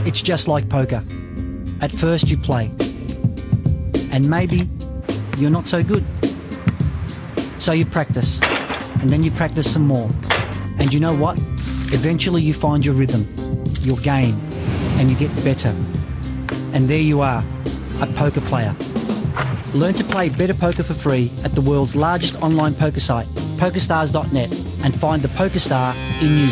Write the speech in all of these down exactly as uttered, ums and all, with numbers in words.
It's just like poker. At first you play, and maybe you're not so good. So you practice, and then you practice some more. And you know what? Eventually you find your rhythm, your game, and you get better. And there you are, a poker player. Learn to play better poker for free at the world's largest online poker site, PokerStars dot net, and find the PokerStar in you.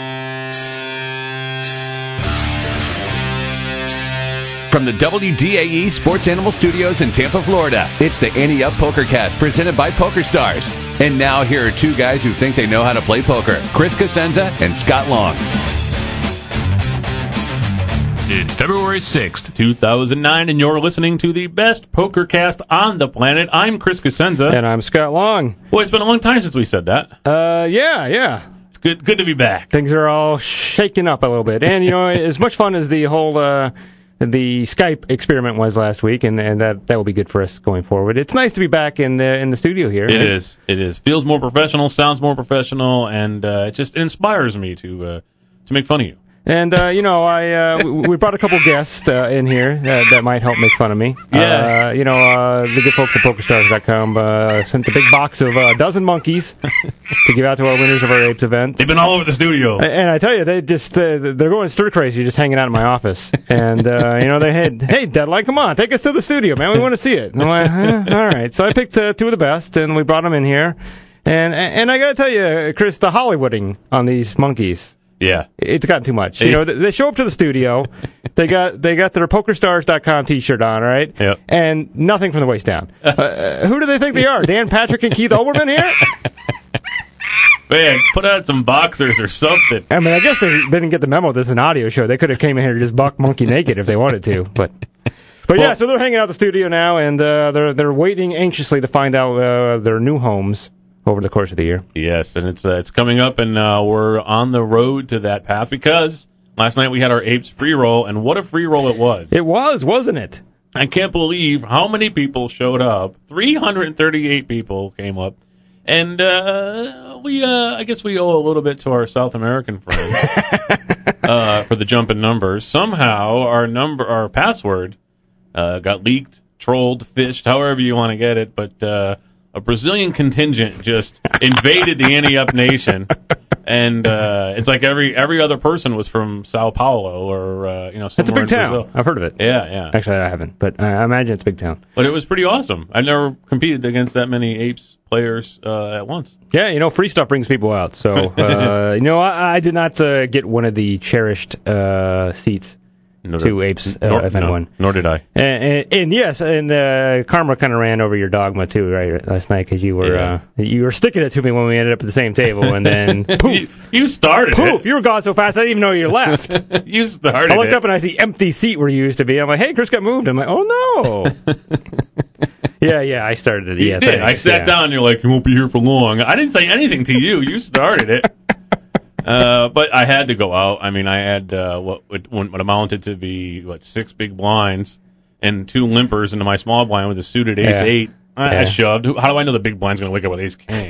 From the W D A E Sports Animal Studios in Tampa, Florida, it's the Ante Up PokerCast presented by PokerStars. And now here are two guys who think they know how to play poker, Chris Cosenza and Scott Long. It's February sixth, two thousand nine, and you're listening to the best PokerCast on the planet. I'm Chris Cosenza. And I'm Scott Long. Boy, it's been a long time since we said that. Uh, yeah, yeah. It's good good to be back. Things are all shaking up a little bit. And, you know, as much fun as the whole uh, the Skype experiment was last week, and, and that, that will be good for us going forward. It's nice to be back in the in the studio here. It right? is. It is. Feels more professional, sounds more professional, and uh, it just it inspires me to uh, to make fun of you. And, uh, you know, I uh, we brought a couple guests uh, in here that, that might help make fun of me. Yeah. Uh, you know, uh, the good folks at PokerStars dot com uh, sent a big box of a dozen monkeys to give out to our winners of our apes event. They've been all over the studio. And I tell you, they just, uh, they're going stir crazy just hanging out in my office. And, uh, you know, they had, hey, Deadline, come on, take us to the studio, man. We want to see it. And I'm like, eh, all right. So I picked uh, two of the best, and we brought them in here. And, and I got to tell you, Chris, the Hollywooding on these monkeys. Yeah, it's gotten too much. You know, they show up to the studio, they got they got their PokerStars dot com T-shirt on, right? Yep. And nothing from the waist down. Uh, who do they think they are? Dan Patrick and Keith Olbermann here? Man, put out some boxers or something. I mean, I guess they, they didn't get the memo. This is an audio show. They could have came in here to just buck monkey naked if they wanted to, but. But yeah, well, so they're hanging out at the studio now, and uh, they're they're waiting anxiously to find out uh, their new homes over the course of the year. Yes, and it's uh, it's coming up, and uh, we're on the road to that path because last night we had our Apes free roll, and what a free roll it was. It was, wasn't it? I can't believe how many people showed up. three hundred thirty-eight people came up, and uh, we uh, I guess we owe a little bit to our South American friends uh, for the jump in numbers. Somehow our number, our password uh, got leaked, trolled, fished, however you want to get it, but uh, a Brazilian contingent just invaded the Ante Up Nation, and uh, it's like every every other person was from Sao Paulo or uh, you know somewhere It's a big in town. Brazil. I've heard of it. Yeah, yeah. Actually, I haven't, but I imagine it's a big town. But it was pretty awesome. I've never competed against that many Apes players uh, at once. Yeah, you know, free stuff brings people out. So, uh, you know, I, I did not uh, get one of the cherished uh, seats. Nor to Apes uh, nor, event no, one. Nor did I. And, and, and yes, and uh, karma kind of ran over your dogma too, right? Last night because you were Yeah. uh, you were sticking it to me when we ended up at the same table, and then poof, you, you started poof, it. you were gone so fast I didn't even know you left. You started I looked it. up and I see empty seat where you used to be. I'm like, hey, Chris got moved. I'm like, oh no. yeah, yeah, I started it. You Yeah, did. thanks, I sat yeah. down and you're like, you won't be here for long. I didn't say anything to you. You started it. Uh, but I had to go out. I mean, I had uh, what, what what amounted to be what six big blinds and two limpers into my small blind with a suited ace Yeah. eight. I, Yeah. I shoved. How do I know the big blind's going to wake up with ace king?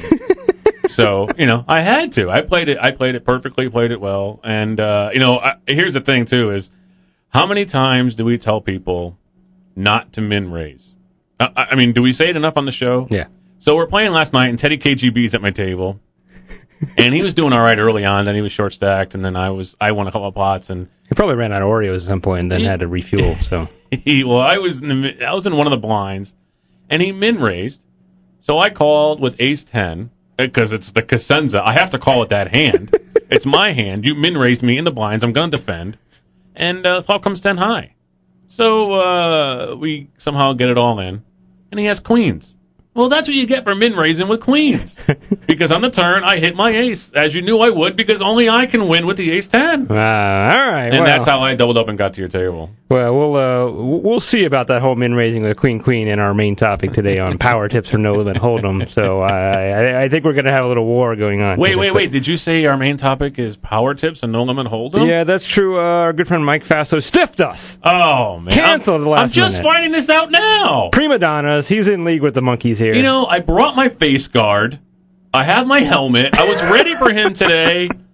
So you know, I had to. I played it. I played it perfectly. Played it well. And uh, you know, I, here's the thing too: is how many times do we tell people not to min raise? I, I mean, do we say it enough on the show? Yeah. So we're playing last night, and Teddy K G B's at my table. And he was doing all right early on. Then he was short stacked, and then I was I won a couple of pots, and He probably ran out of Oreos at some point and then He- had to refuel. So he well I was in the, mi- I was in one of the blinds, and he min raised. So I called with ace ten because it's the Cosenza. I have to call it that hand. It's my hand. You min raised me in the blinds. I'm going to defend, and uh, flop comes ten high. So uh, we somehow get it all in, and he has queens. Well, that's what you get for min raising with queens. Because on the turn, I hit my ace, as you knew I would, because only I can win with the ace ten. uh, all right, And well, that's how I doubled up and got to your table. Well, we'll uh, we'll see about that whole min raising with Queen Queen in our main topic today on power tips for No Limit Hold'em. So I, I I think we're going to have a little war going on. Wait, here. wait, But- wait. Did you say our main topic is power tips and no limit hold'em? Yeah, that's true. Uh, our good friend Mike Fasto stiffed us. Oh, man. Canceled I'm, the last I'm just minute. finding this out now. Prima donnas. He's in league with the monkeys here. You know, I brought my face guard. I have my helmet. I was ready for him today.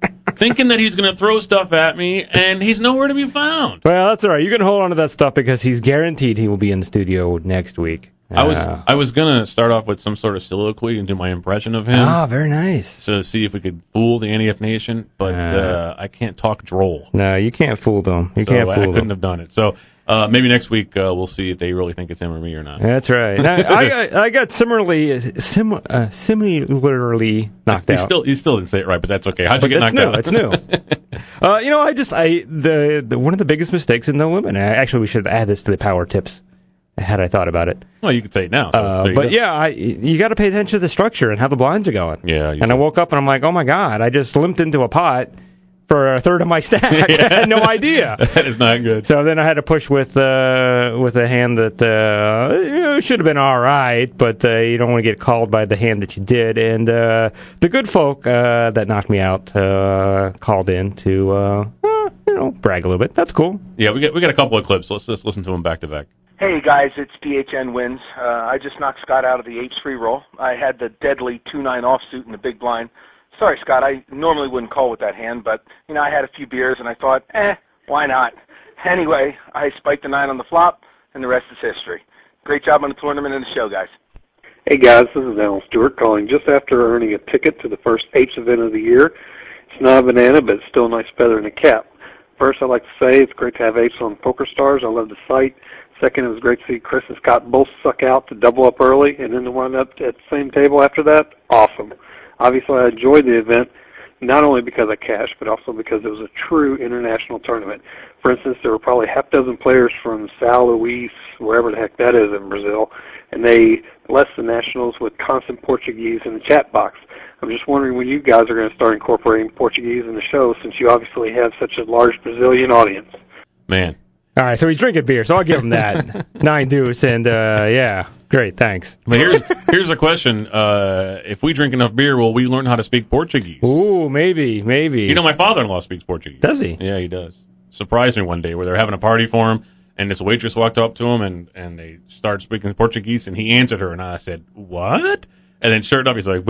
thinking that he's going to throw stuff at me, and he's nowhere to be found. Well, that's all right. You can hold on to that stuff because he's guaranteed he will be in the studio next week. I was Uh, I was gonna start off with some sort of soliloquy and do my impression of him. Ah, very nice. So see if we could fool the Ante Up Nation, but Uh. uh, I can't talk droll. No, you can't fool them. You so can't I, fool I couldn't them. have done it. So uh, maybe next week uh, we'll see if they really think it's him or me or not. That's right. Now, I got I got similarly sim, uh, similarly knocked You out. still you still didn't say it right, but that's okay. How'd you But get that's knocked new. out? It's new. uh, you know, I just I the, the one of the biggest mistakes in No Limit. Actually, we should add this to the power tips. Had I thought about it, Well, you could say it now. So uh, there you but go. yeah, I, you got to pay attention to the structure and how the blinds are going. Yeah, you And I do. woke up and I'm like, oh my god, I just limped into a pot for a third of my stack. I had no idea. that is not good. So then I had to push with uh, with a hand that uh, you know, should have been all right, but uh, you don't want to get called by the hand that you did. And uh, the good folk uh, that knocked me out uh, called in to uh, uh, you know brag a little bit. That's cool. Yeah, we got we got a couple of clips. Let's just listen to them back to back. Hey guys, it's D H N Wins. Uh, I just knocked Scott out of the Apes free roll. I had the deadly two nine offsuit in the big blind. Sorry, Scott, I normally wouldn't call with that hand, but, you know, I had a few beers and I thought, eh, why not? Anyway, I spiked the nine on the flop, and the rest is history. Great job on the tournament and the show, guys. Hey guys, this is Alan Stewart calling just after earning a ticket to the first Apes event of the year. It's not a banana, but it's still a nice feather in the cap. First, I'd like to say it's great to have Apes on PokerStars. I love the site. Second, it was great to see Chris and Scott both suck out to double up early and then to wind up at the same table after that. Awesome. Obviously, I enjoyed the event, not only because I cashed, but also because it was a true international tournament. For instance, there were probably half dozen players from São Luís, wherever the heck that is in Brazil, and they blessed the nationals with constant Portuguese in the chat box. I'm just wondering when you guys are going to start incorporating Portuguese in the show, since you obviously have such a large Brazilian audience. Man. All right, so he's drinking beer, so I'll give him that. Nine deuce, and uh, yeah, great, thanks. But here's here's a question: uh, if we drink enough beer, will we learn how to speak Portuguese? Ooh, maybe, maybe. You know, my father-in-law speaks Portuguese. Does he? Yeah, he does. Surprised me one day where they're having a party for him, and this waitress walked up to him, and, and they started speaking Portuguese, and he answered her, and I said, "What?" And then sure enough, he's like,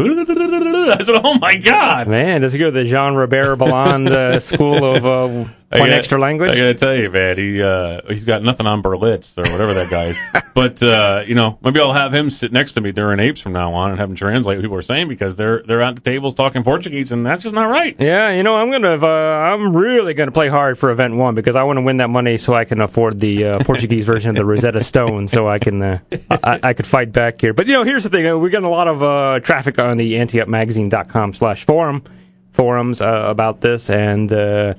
I said, "Oh my God, Man, does he go to the Jean Robert Balland uh, School of uh, One gotta- Extra Language? I gotta tell you, man, he uh, he's got nothing on Berlitz or whatever that guy is. But uh, you know, maybe I'll have him sit next to me during Apes from now on and have him translate what people are saying because they're they're at the tables talking Portuguese, and that's just not right. Yeah, you know, I'm gonna, uh, I'm really gonna play hard for event one because I want to win that money so I can afford the uh, Portuguese version of the Rosetta Stone, so I can, uh, I, I could fight back here. But you know, here's the thing: we're getting a lot of uh, traffic on the ante up magazine dot com slash forum forums uh, about this, and uh,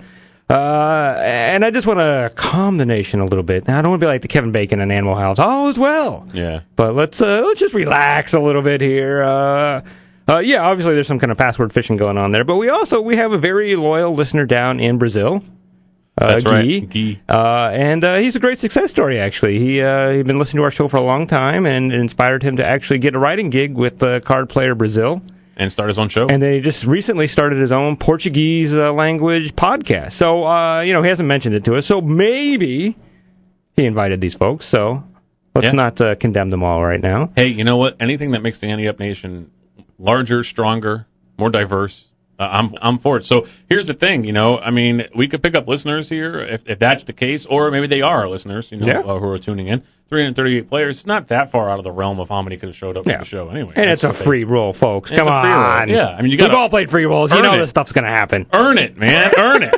uh, and I just want to calm the nation a little bit. Now, I don't want to be like the Kevin Bacon and Animal House. All is well. Yeah. But let's uh, let's just relax a little bit here. Uh, uh, yeah, obviously there's some kind of password phishing going on there, but we also we have a very loyal listener down in Brazil. Uh, That's Guy. right, Guy. Uh, and uh, he's a great success story. Actually, he uh, he'd been listening to our show for a long time, and it inspired him to actually get a writing gig with uh, Card Player Brazil. And start his own show. And then he just recently started his own Portuguese uh, language podcast. So uh, you know he hasn't mentioned it to us. So maybe he invited these folks. So let's Yeah. not uh, condemn them all right now. Hey, you know what? Anything that makes the Ante Up Nation larger, stronger, more diverse, uh, I'm I'm for it. So here's the thing, you know, I mean, we could pick up listeners here if, if that's the case, or maybe they are listeners, you know, Yeah. uh, who are tuning in. three hundred thirty-eight players. It's not that far out of the realm of how many could have showed up Yeah. to the show anyway. And That's it's a what they- free roll, folks. It's Come a free roll. on. Yeah, I mean, you We've gotta all played free rolls. You earn know it. this stuff's going to happen. Earn it, man. Earn it.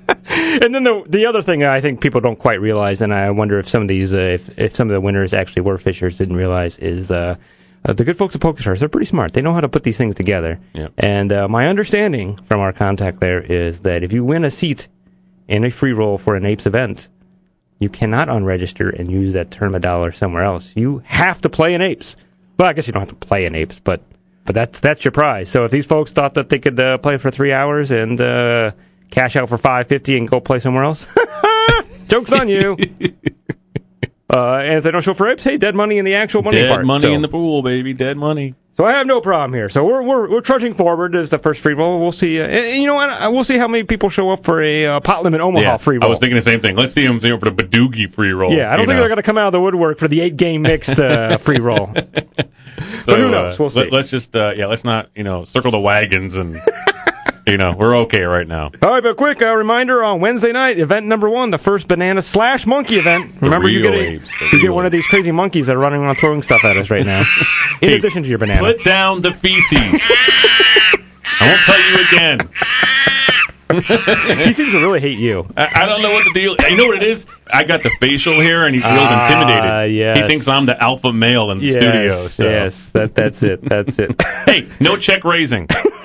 And then the the other thing I think people don't quite realize, and I wonder if some of these, uh, if if some of the winners actually were fishers, didn't realize, is uh, uh, the good folks at PokerStars. They're pretty smart. They know how to put these things together. Yep. And uh, my understanding from our contact there is that if you win a seat in a free roll for an Apes event, you cannot unregister and use that tournament dollar somewhere else. You have to play an Apes. Well, I guess you don't have to play an Apes, but but that's that's your prize. So if these folks thought that they could uh, play for three hours and uh, cash out for five fifty and go play somewhere else, joke's on you. uh, and if they don't show for Apes, hey, dead money in the actual money Dead part. money So- in the pool, baby. Dead money. So I have no problem here. So we're we're we're trudging forward as the first free roll. We'll see. Uh, and, and you know what? Uh, We'll see how many people show up for a uh, pot limit Omaha Yeah, free roll. I was thinking the same thing. Let's see them for the Badoogie free roll. Yeah, I don't you think know. they're going to come out of the woodwork for the eight game mixed uh, free roll. So, who knows? uh, We'll see. Let, us just, uh, yeah, let's not, you know, circle the wagons and You know, we're okay right now. All right, but quick uh, reminder on Wednesday night, event number one, the first banana slash monkey event. Remember, you get, a, you get one of these crazy monkeys that are running around throwing stuff at us right now, in Hey, addition to your banana. Put down the feces. I won't tell you again. He seems to really hate you. I, I don't know what the deal. You know what it is? I got the facial hair, and he feels Ah, intimidated. yes. He thinks I'm the alpha male in the Yes, studio. So. yes, that, that's it, that's it. Hey, no check raising.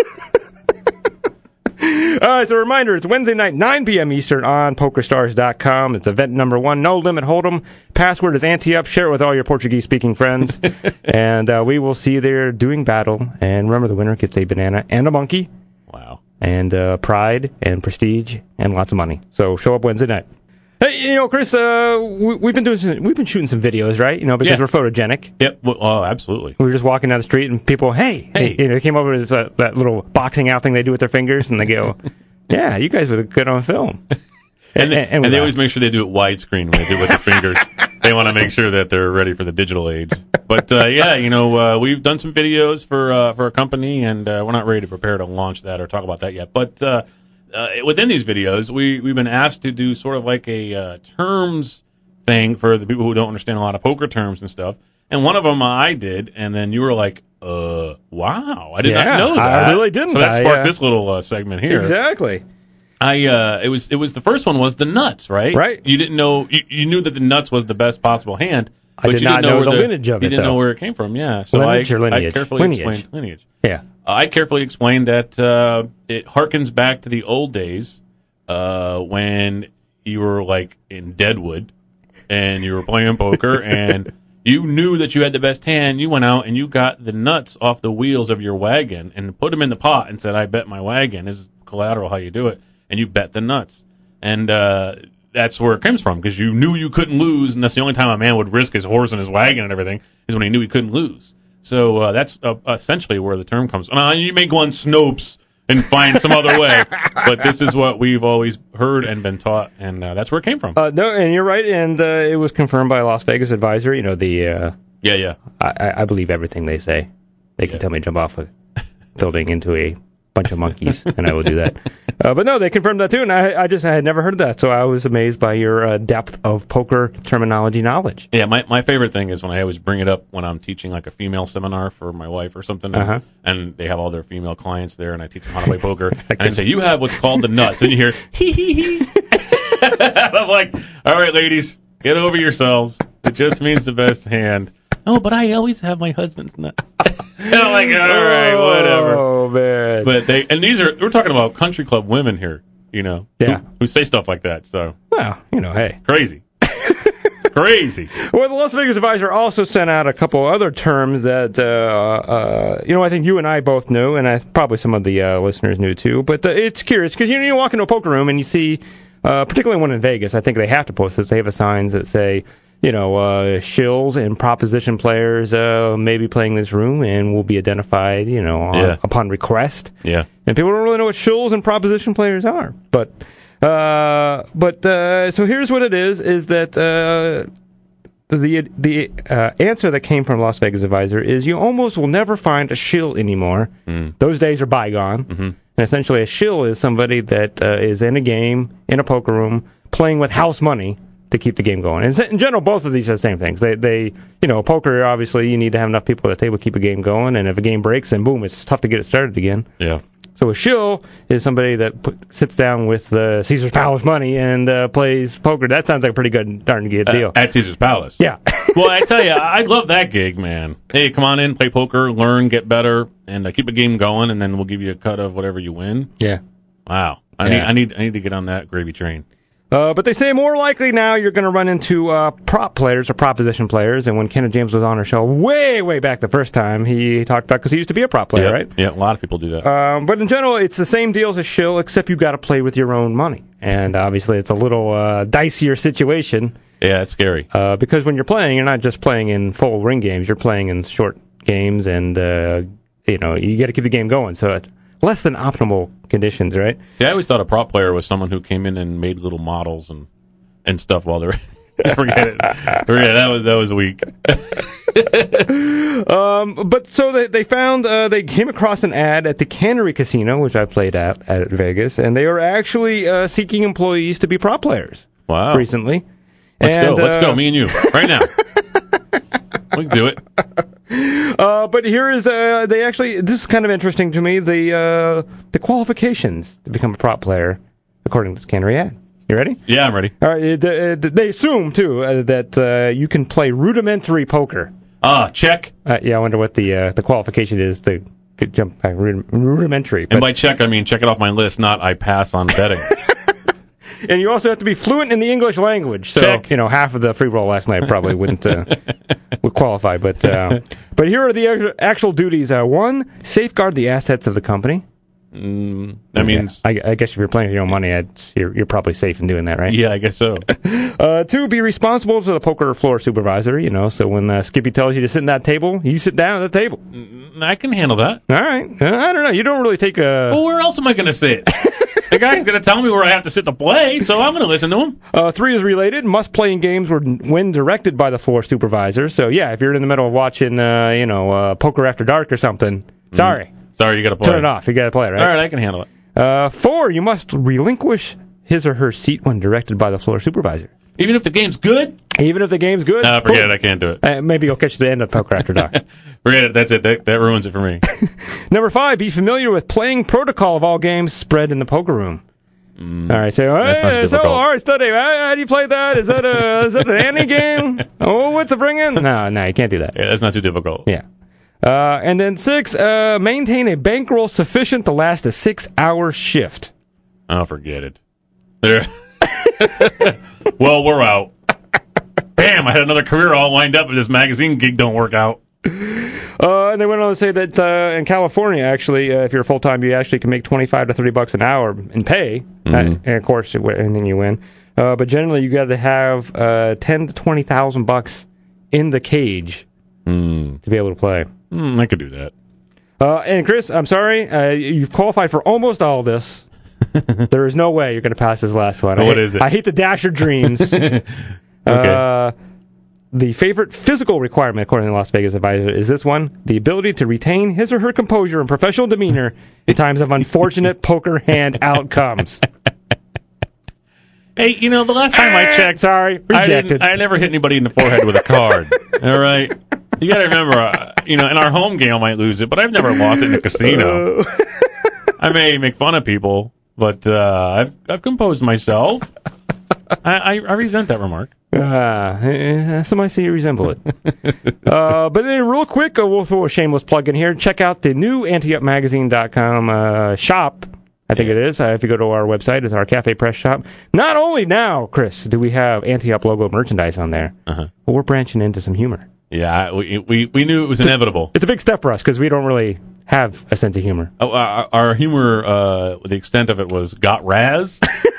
All right, so a reminder, it's Wednesday night, nine p.m. Eastern on poker stars dot com. It's event number one, No Limit Hold'em. Password is ante-up. Share it with all your Portuguese-speaking friends. and uh, we will see you there doing battle. And remember, the winner gets a banana and a monkey. Wow. And uh, pride and prestige and lots of money. So show up Wednesday night. Hey, you know, Chris, uh, we, we've been doing some, we've been shooting some videos, right? You know, because Yeah. we're photogenic. Yep. Well, oh, absolutely. We were just walking down the street and people, hey, hey, Hey. you know, they came over to this, uh, that little boxing out thing they do with their fingers, and they go, yeah, you guys were good on film. And, they, and and we they laugh. always make sure they do it widescreen when they do it with their fingers. They want to make sure that they're ready for the digital age. But uh, yeah, you know, uh, we've done some videos for uh, for a company, and uh, we're not ready to prepare to launch that or talk about that yet. But uh, uh, within these videos, we we've been asked to do sort of like a uh, terms thing for the people who don't understand a lot of poker terms and stuff. And one of them I did, and then you were like, "Uh, wow, I did Yeah, not know I that." really didn't. So that I, sparked uh, this little uh, segment here. Exactly. I uh, it was it was the first one was the nuts, right? Right. You didn't know you, you knew that the nuts was the best possible hand, I but did you not didn't know, know where the the lineage of you it, didn't though. know where it came from. Yeah. So Lineage I, or lineage? I carefully Lineage. explained lineage. Yeah. I carefully explained that uh, it harkens back to the old days uh, when you were like in Deadwood and you were playing poker and you knew that you had the best hand. You went out and you got the nuts off the wheels of your wagon and put them in the pot and said, "I bet my wagon." This is collateral how you do it, and you bet the nuts. And uh, that's where it comes from, because you knew you couldn't lose, and that's the only time a man would risk his horse and his wagon and everything, is when he knew he couldn't lose. So uh, that's uh, essentially where the term comes from. Uh, you may go on Snopes and find some other way, but this is what we've always heard and been taught, and uh, that's where it came from. Uh, no, and you're right, and uh, it was confirmed by a Las Vegas advisor. You know, the uh, yeah, yeah. I, I believe everything they say. They can Yeah. tell me to jump off a building into a bunch of monkeys, and I will do that. Uh, but no, they confirmed that too, and I, I just I had never heard that, so I was amazed by your uh, depth of poker terminology knowledge. Yeah, my, my favorite thing is when I always bring it up when I'm teaching like a female seminar for my wife or something, and, Uh-huh. and they have all their female clients there, and I teach them how to play poker, and I say, "You have what's called the nuts," and you hear hee hee hee. I'm like, "All right, ladies, get over yourselves. It just means the best hand." Oh, but I always have my husband's nuts. And I'm like, all right, whatever. Oh man! But they and these are we're talking about country club women here, you know, Yeah. who, who say stuff like that. So well, you know, hey. crazy, it's crazy. Well, the Las Vegas advisor also sent out a couple other terms that, uh, uh, you know, I think you and I both knew, and I, probably some of the uh, listeners knew too. But uh, it's curious because you know, you walk into a poker room and you see, uh, particularly one in Vegas, I think they have to post this. They have signs that say, you know, uh, shills and proposition players uh, may be playing this room and will be identified, you know, on, Yeah. upon request. Yeah. And people don't really know what shills and proposition players are. But, uh, but uh, so here's what it is: is that uh, the the uh, answer that came from Las Vegas advisor is you almost will never find a shill anymore. Mm. Those days are bygone. Mm-hmm. And essentially, a shill is somebody that uh, is in a game in a poker room playing with house money to keep the game going. And in general, both of these are the same things. They, they, you know, poker, obviously, you need to have enough people at the table to keep a game going, and if a game breaks, then boom, it's tough to get it started again. Yeah. So a shill is somebody that put, sits down with uh, Caesar's Palace money and uh, plays poker. That sounds like a pretty good, darn good deal. Uh, at Caesar's Palace. Yeah. Well, I tell you, I love that gig, man. Hey, come on in, play poker, learn, get better, and uh, keep a game going, and then we'll give you a cut of whatever you win. Yeah. Wow. I Yeah. need, I need, I need to get on that gravy train. Uh, but they say more likely now you're going to run into uh, prop players or proposition players. And when Kenneth James was on our show way, way back the first time, he talked about, because he used to be a prop player, Yeah, right? yeah, a lot of people do that. Um, but in general, it's the same deal as a shill, except you've got to play with your own money. And obviously, it's a little uh, dicier situation. Yeah, it's scary. Uh, because when you're playing, you're not just playing in full ring games. You're playing in short games, and uh, you know you got to keep the game going. So it's less than optimal conditions, right? Yeah, I always thought a prop player was someone who came in and made little models and, and stuff while they're Forget it. Forget it. That was that was weak. um, but so they they found uh, they came across an ad at the Cannery Casino, which I played at at Vegas, and they were actually uh, seeking employees to be prop players. Wow! Recently, let's and, go. Let's uh, go. Me and you right now. We can do it. Uh, but here is uh, they actually. This is kind of interesting to me. The uh, the qualifications to become a prop player, according to this Cannery ad. You ready? Yeah, I'm ready. All right. They, they assume too uh, that uh, you can play rudimentary poker. Ah, check. Uh, yeah, I wonder what the uh, the qualification is to jump back rudimentary. But, and by check, I mean check it off my list. Not I pass on betting. And you also have to be fluent in the English language. So, check. You know, half of the free roll last night probably wouldn't uh, would qualify. But uh, but here are the actual duties. Uh, one, safeguard the assets of the company. Mm, that means... Yeah, I, I guess if you're playing with your own money, I'd, you're, you're probably safe in doing that, right? Yeah, I guess so. uh, two, be responsible to the poker floor supervisor. You know, so when uh, Skippy tells you to sit in that table, you sit down at the table. I can handle that. All right. Uh, I don't know. You don't really take a... Well, where else am I going to sit? The guy's going to tell me where I have to sit to play, so I'm going to listen to him. Uh, three is related. Must play in games when directed by the floor supervisor. So, yeah, if you're in the middle of watching, uh, you know, uh, Poker After Dark or something, sorry. Mm. Sorry, you got to play. Turn it off. You got to play, right? All right, I can handle it. Uh, four, you must relinquish his or her seat when directed by the floor supervisor. Even if the game's good? Even if the game's good? No, forget boom. it. I can't do it. Uh, maybe you'll catch the end of Poker After Dark. Forget it. That's it. That, that ruins it for me. Number five, be familiar with playing protocol of all games spread in the poker room. Mm, all right, so, hey, so all right, study. How, how do you play that? Is that a is that an ante game? Oh, what's a bring in? No, no, you can't do that. Yeah, that's not too difficult. Yeah. Uh, and then six, uh, maintain a bankroll sufficient to last a six-hour shift. Oh, forget it. There. Well, we're out. Damn, I had another career all lined up, but this magazine gig don't work out. Uh, and they went on to say that uh, in California, actually, uh, if you're full time, you actually can make twenty-five to thirty bucks an hour in pay, mm-hmm. uh, and of course, anything you win. Uh, but generally, you got to have uh, ten to twenty thousand bucks in the cage mm. to be able to play. Mm, I could do that. Uh, and Chris, I'm sorry, uh, you've qualified for almost all of this. There is no way you're going to pass this last one. What I, is it? I hate to dash your dreams. Okay. Uh, the favorite physical requirement, according to the Las Vegas Advisor, is this one: the ability to retain his or her composure and professional demeanor in times of unfortunate poker hand outcomes. Hey, you know, the last time I checked, sorry, I, rejected. didn't, I never hit anybody in the forehead with a card. All right? You got to remember, uh, you know, in our home game I might lose it, but I've never lost it in a casino. Uh. I may make fun of people, but uh, I've I've composed myself. I, I, I resent that remark. Uh, eh, somebody say you resemble it. uh, but then real quick, uh, we'll throw a shameless plug in here. Check out the new ante up magazine dot com uh, shop. I think yeah. it is. Uh, if you go to our website, it's our Cafe Press shop. Not only now, Chris, do we have Ante-Up logo merchandise on there, uh-huh. but we're branching into some humor. Yeah, we we, we knew it was inevitable. It's a big step for us because we don't really have a sense of humor. Oh, our, our humor, uh, the extent of it was got Raz.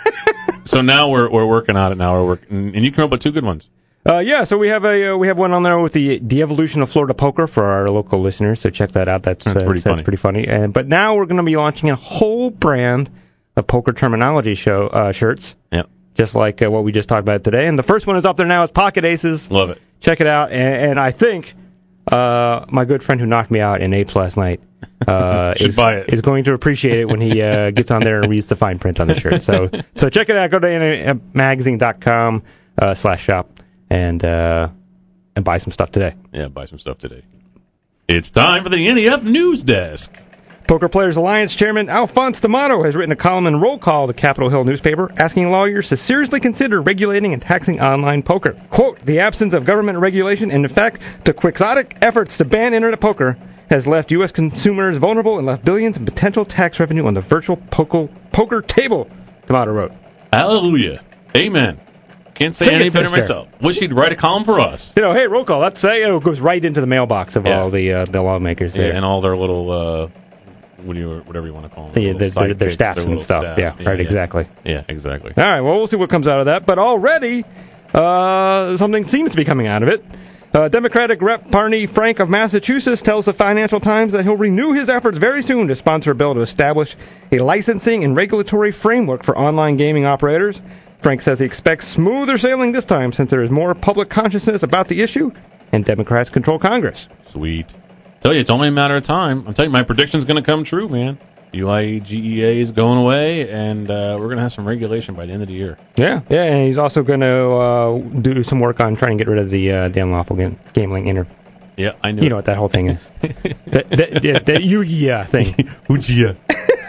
So now we're we're working on it. Now we're working, and you come up with two good ones. Uh, yeah, so we have a uh, we have one on there with the the evolution of Florida poker for our local listeners. So check that out. That's that's uh, pretty that's funny. pretty funny. And but now we're going to be launching a whole brand of poker terminology show uh, shirts. Yep. Just like uh, what we just talked about today. And the first one is up there now. It's Pocket Aces. Love it. Check it out. And, and I think uh, my good friend who knocked me out in apes last night uh, is, buy it. is going to appreciate it when he uh, gets on there and reads the fine print on the shirt. So so check it out. Go to ante up magazine dot com uh, slash shop and uh, and buy some stuff today. Yeah, buy some stuff today. It's time for the Ante Up News Desk. Poker Players Alliance Chairman Alphonse D'Amato has written a column in Roll Call, the Capitol Hill newspaper, asking lawyers to seriously consider regulating and taxing online poker. Quote, the absence of government regulation and, in fact, the quixotic efforts to ban internet poker has left U S consumers vulnerable and left billions in potential tax revenue on the virtual poker, poker table, D'Amato wrote. Hallelujah. Amen. Can't say Sing any it, better sister. myself. Wish he'd write a column for us. You know, hey, Roll Call, that's say it goes right into the mailbox of Yeah. all the uh, the lawmakers there. Yeah, and all their little, uh, what do you, whatever you want to call them. Yeah, little their, their, their sidekicks, staffs their and little stuff. staffs. Yeah, right, yeah. exactly. Yeah, exactly. All right, well, we'll see what comes out of that. But already, uh, something seems to be coming out of it. Uh, Democratic Rep Barney Frank of Massachusetts tells the Financial Times that he'll renew his efforts very soon to sponsor a bill to establish a licensing and regulatory framework for online gaming operators. Frank says he expects smoother sailing this time since there is more public consciousness about the issue and Democrats control Congress. Sweet. Tell you, it's only a matter of time. I'm telling you, my prediction's going to come true, man. U I G E A is going away, and uh, we're going to have some regulation by the end of the year. Yeah, yeah, and he's also going to uh, do some work on trying to get rid of the uh, the unlawful game, gambling inter. Yeah, I know. You know what that whole thing is. that that, that, that Yu-Gi-Oh thing. Ujiya.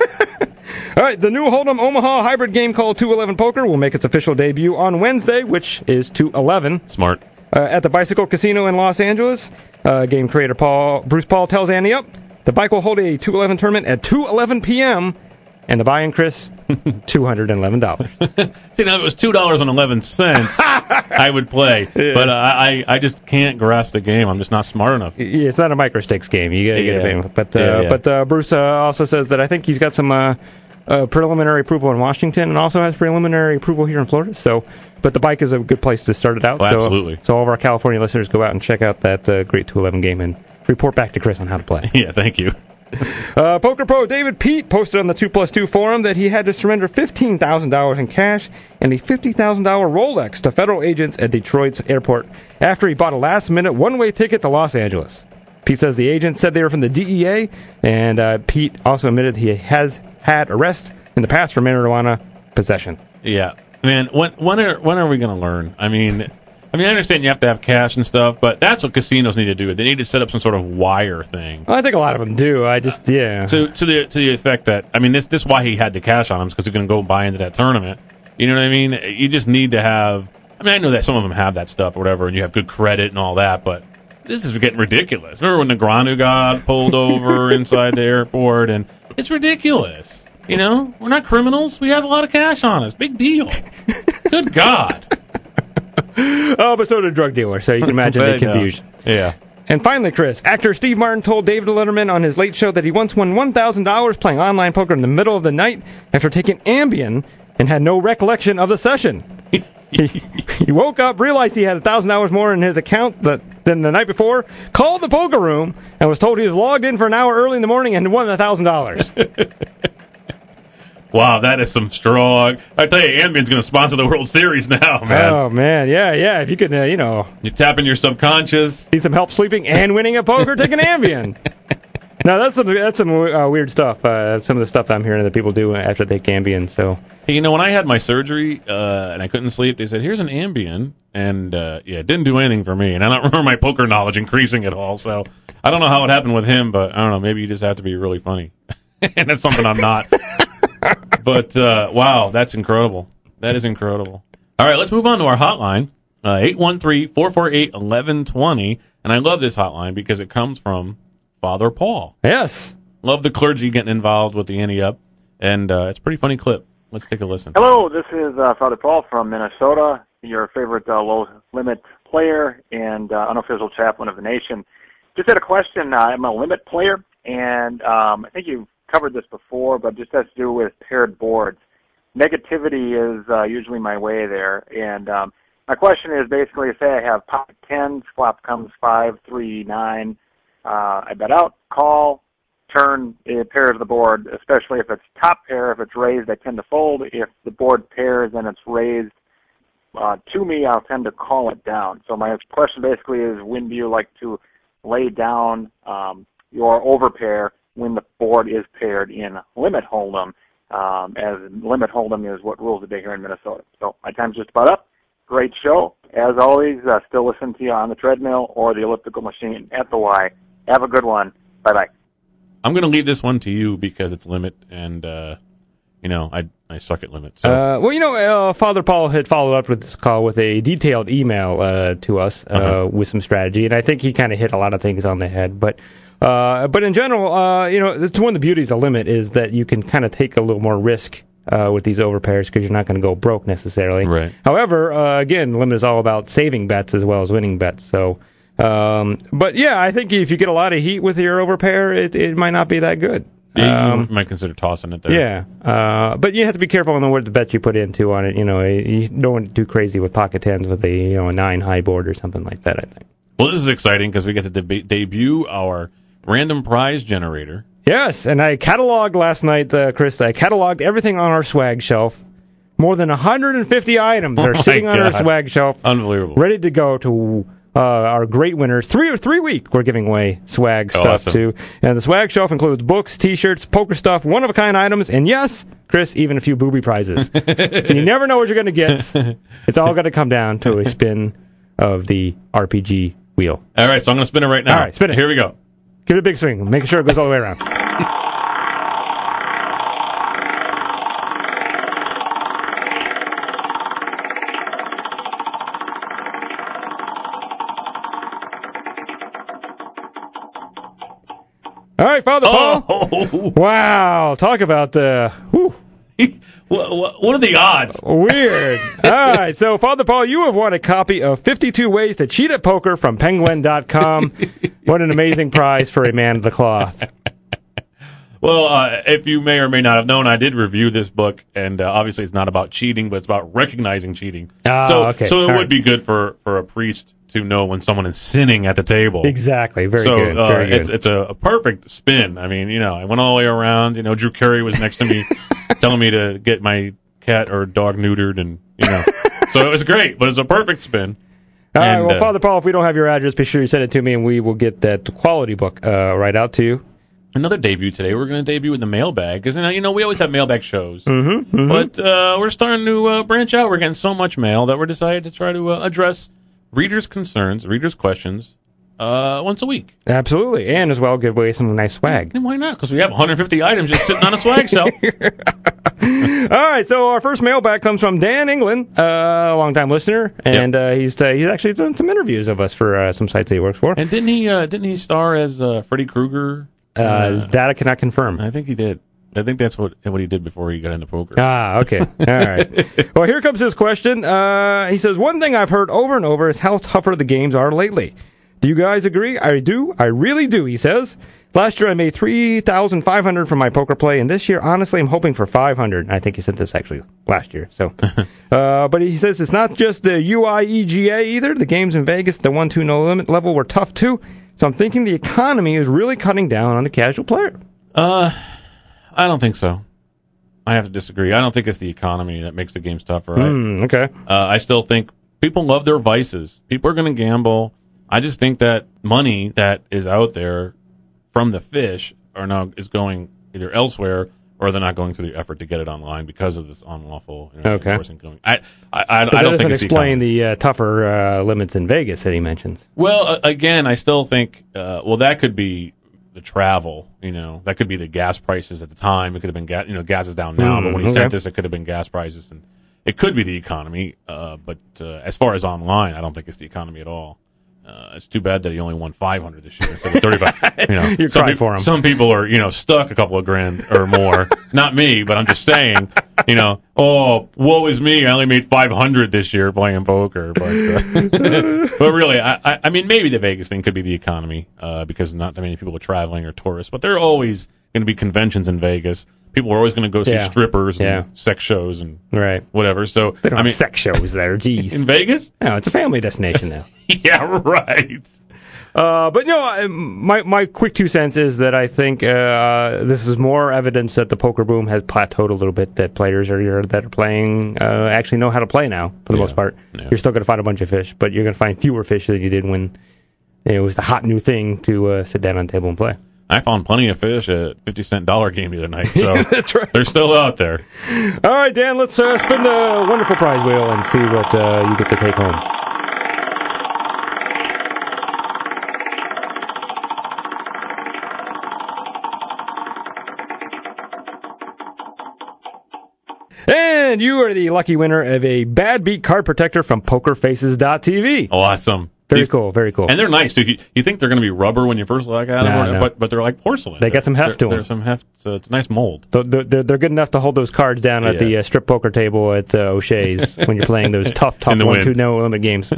All right, the new Hold'em Omaha hybrid game called two eleven Poker will make its official debut on Wednesday, which is two eleven. Smart. Uh, at the Bicycle Casino in Los Angeles. Uh, game creator Paul Bruce Paul tells Andy Up, the bike will hold a two eleven tournament at two eleven p.m., and the buy-in, Chris, two hundred eleven dollars. See, now if it was two dollars and eleven cents, I would play. Yeah. But uh, I, I just can't grasp the game. I'm just not smart enough. Yeah, it's not a micro-stakes game. You gotta yeah. get it. But, uh, yeah, yeah. but uh, Bruce uh, also says that I think he's got some uh, uh, preliminary approval in Washington and also has preliminary approval here in Florida. So, but the bike is a good place to start it out. Oh, so, absolutely. So all of our California listeners go out and check out that uh, great two eleven game and report back to Chris on how to play. Yeah, thank you. uh, Poker Pro David Pete posted on the two plus two forum that he had to surrender fifteen thousand dollars in cash and a fifty thousand dollars Rolex to federal agents at Detroit's airport after he bought a last-minute one-way ticket to Los Angeles. Pete says the agents said they were from the D E A, and uh, Pete also admitted he has had arrests in the past for marijuana possession. Yeah. Man, when, when, are, when are we going to learn? I mean... I mean, I understand you have to have cash and stuff, but that's what casinos need to do. They need to set up some sort of wire thing. Well, I think a lot of them do. I just, yeah. To to the to the effect that, I mean, this this is why he had the cash on him, because he's going to go buy into that tournament. You know what I mean? You just need to have, I mean, I know that some of them have that stuff or whatever, and you have good credit and all that, but this is getting ridiculous. Remember when Negreanu got pulled over inside the airport, and it's ridiculous. You know? We're not criminals. We have a lot of cash on us. Big deal. Good God. Oh, but so did drug dealers, so you can imagine the confusion. No. Yeah. And finally, Chris, actor Steve Martin told David Letterman on his Late Show that he once won one thousand dollars playing online poker in the middle of the night after taking Ambien and had no recollection of the session. he, he woke up, realized he had one thousand dollars more in his account than the night before, called the poker room, and was told he was logged in for an hour early in the morning and won one thousand dollars. Wow, that is some strong... I tell you, Ambien's going to sponsor the World Series now, man. Oh, man, yeah, yeah. If you could, uh, you know... You tap in your subconscious. Need some help sleeping and winning at poker, take an Ambien. No, that's some, that's some uh, weird stuff. Uh, some of the stuff I'm hearing that people do after they take Ambien, so... Hey, you know, when I had my surgery uh, and I couldn't sleep, they said, here's an Ambien. And, uh, yeah, it didn't do anything for me. And I don't remember my poker knowledge increasing at all, so... I don't know how it happened with him, but I don't know. Maybe you just have to be really funny. And that's something I'm not. But, uh, wow, that's incredible. That is incredible. All right, let's move on to our hotline, uh, eight one three, four four eight, one one two zero. And I love this hotline because it comes from Father Paul. Yes. Love the clergy getting involved with the Ante Up. And uh, it's a pretty funny clip. Let's take a listen. Hello, this is uh, Father Paul from Minnesota, your favorite uh, low-limit player and uh, unofficial chaplain of the nation. Just had a question. Uh, I'm a limit player, and um, I think you've covered this before, but just has to do with paired boards. Negativity is uh, usually my way there, and um, my question is basically, say I have pocket tens, flop comes five, three, nine, uh, I bet out, call, turn, it pairs the board, especially if it's top pair. If it's raised, I tend to fold. If the board pairs and it's raised uh, to me, I'll tend to call it down. So my question basically is, when do you like to lay down um, your overpair when the board is paired in limit hold'em, um, as limit hold'em is what rules the day here in Minnesota. So my time's just about up. Great show. As always, uh, still listen to you on the treadmill or the elliptical machine at the Y. Have a good one. Bye-bye. I'm going to leave this one to you because it's limit, and, uh, you know, I I suck at limit. So. Uh, well, you know, uh, Father Paul had followed up with this call with a detailed email uh, to us uh, uh-huh. with some strategy, and I think he kind of hit a lot of things on the head. But uh, but in general, uh, you know, it's one of the beauties of limit is that you can kind of take a little more risk uh, with these overpairs because you're not going to go broke necessarily. Right. However, uh, again, limit is all about saving bets as well as winning bets. So, um, but yeah, I think if you get a lot of heat with your overpair, it, it might not be that good. Yeah, you um, might consider tossing it there. Yeah, uh, but you have to be careful on the what the bet you put into on it. You know, you don't want to do crazy with pocket tens with a you know a nine high board or something like that. I think. Well, this is exciting because we get to deb- debut our random prize generator. Yes, and I cataloged last night, uh, Chris. I cataloged everything on our swag shelf More than one hundred fifty items Oh are my sitting on our God. swag shelf, Unbelievable. ready to go to uh, our great winners. Three or three week, we're giving away swag stuff Awesome. too. And the swag shelf includes books, T-shirts, poker stuff, one of a kind items, and yes, Chris, even a few booby prizes. So you never know what you're going to get. It's all going to come down to a spin of the R P G wheel. All right, so I'm going to spin it right now. All right, spin it. Here we go. Give it a big swing, making sure it goes all the way around. All right, Father Paul. Oh, Wow, talk about uh, whew, what, what, what are the odds? weird. All right, so Father Paul, you have won a copy of fifty-two Ways to Cheat at Poker from Penguin dot com. What an amazing prize for a man of the cloth. Well, uh, if you may or may not have known, I did review this book, and uh, obviously it's not about cheating, but it's about recognizing cheating. Ah, so, okay. so it All would right. be good for, for a priest to know when someone is sinning at the table. Exactly. Very so, good. uh, Very good. it's it's a, a perfect spin. I mean, you know, I went all the way around. You know, Drew Carey was next to me, telling me to get my cat or dog neutered, and you know, so it was great. But it's a perfect spin. All right, and, well, uh, Father Paul, if we don't have your address, be sure you send it to me, and we will get that quality book uh, right out to you. Another debut today. We're going to debut with the mailbag because you know we always have mailbag shows, Mm-hmm, mm-hmm. but uh, we're starting to uh, branch out. We're getting so much mail that we're decided to try to uh, address readers' concerns, readers' questions uh, once a week. Absolutely, and as well give away some nice swag. And why not? Because we have one hundred fifty items just sitting on a swag shelf. All right, so our first mailbag comes from Dan England, uh, a longtime listener, and uh, he's uh, he's actually done some interviews of us for uh, some sites that he works for. And didn't he? Uh, didn't he star as uh, Freddy Krueger? Uh, that I cannot confirm. I think he did. I think that's what what he did before he got into poker. Ah, okay. All right. Well, here comes his question. Uh, he says, one thing I've heard over and over is how tougher the games are lately. Do you guys agree? I do. I really do, he says. Last year I made three thousand five hundred dollars from my poker play, and this year, honestly, I'm hoping for five hundred dollars. I think he said this actually last year. So, uh, but he says it's not just the U I E G A either. The games in Vegas, the one two no limit level, were tough too. So I'm thinking the economy is really cutting down on the casual player. Uh, I don't think so. I have to disagree. I don't think it's the economy that makes the games tougher. I, Mm, okay. uh, I still think people love their vices. People are going to gamble. I just think that money that is out there from the fish are now is going either elsewhere or they're not going through the effort to get it online because of this unlawful. You know, Okay. enforcing going. I I, I, But I that don't doesn't think it's explain the, economy. the uh, tougher uh, limits in Vegas that he mentions. Well, uh, again, I still think. Uh, well, that could be the travel. You know, that could be the gas prices at the time. It could have been gas. You know, gas is down now, Mm, but when he okay. sent this, it could have been gas prices, and it could be the economy. Uh, but uh, as far as online, I don't think it's the economy at all. Uh, it's too bad that he only won five hundred this year instead of thirty-five. You know, You're some crying peop- for him. Some people are, you know, stuck a couple of grand or more. Not me, but I'm just saying. You know, oh, woe is me! I only made five hundred this year playing poker. But, uh, but really, I, I, I mean, maybe the Vegas thing could be the economy uh, because not that many people are traveling or tourists. But there are always going to be conventions in Vegas. People are always going to go see Yeah. strippers and Yeah. sex shows and Right. whatever. So They don't I mean, have sex shows there. Jeez. in Vegas, No, it's a family destination now. yeah, right. Uh, but no, I- my my quick two cents is that I think uh, this is more evidence that the poker boom has plateaued a little bit. That players are that are playing uh, actually know how to play now for the Yeah. most part. Yeah. You're still going to find a bunch of fish, but you're going to find fewer fish than you did when it was the hot new thing to uh, sit down on the table and play. I found plenty of fish at fifty cent dollar game the other night, so That's right. they're still out there. All right, Dan, let's uh, spin the wonderful prize wheel and see what uh, you get to take home. And you are the lucky winner of a Bad Beat card protector from poker faces dot t v. Awesome. Very These- cool, very cool. And they're nice, too. You, you think they're going to be rubber when you first look at them, No, or- no. but but they're like porcelain. They got some heft They're- to 'em. There's some heft, so it's a nice mold. They're, they're, they're good enough to hold those cards down at Yeah. the uh, strip poker table at uh, O'Shea's when you're playing those tough, tough In the one, wind. two, no limit games.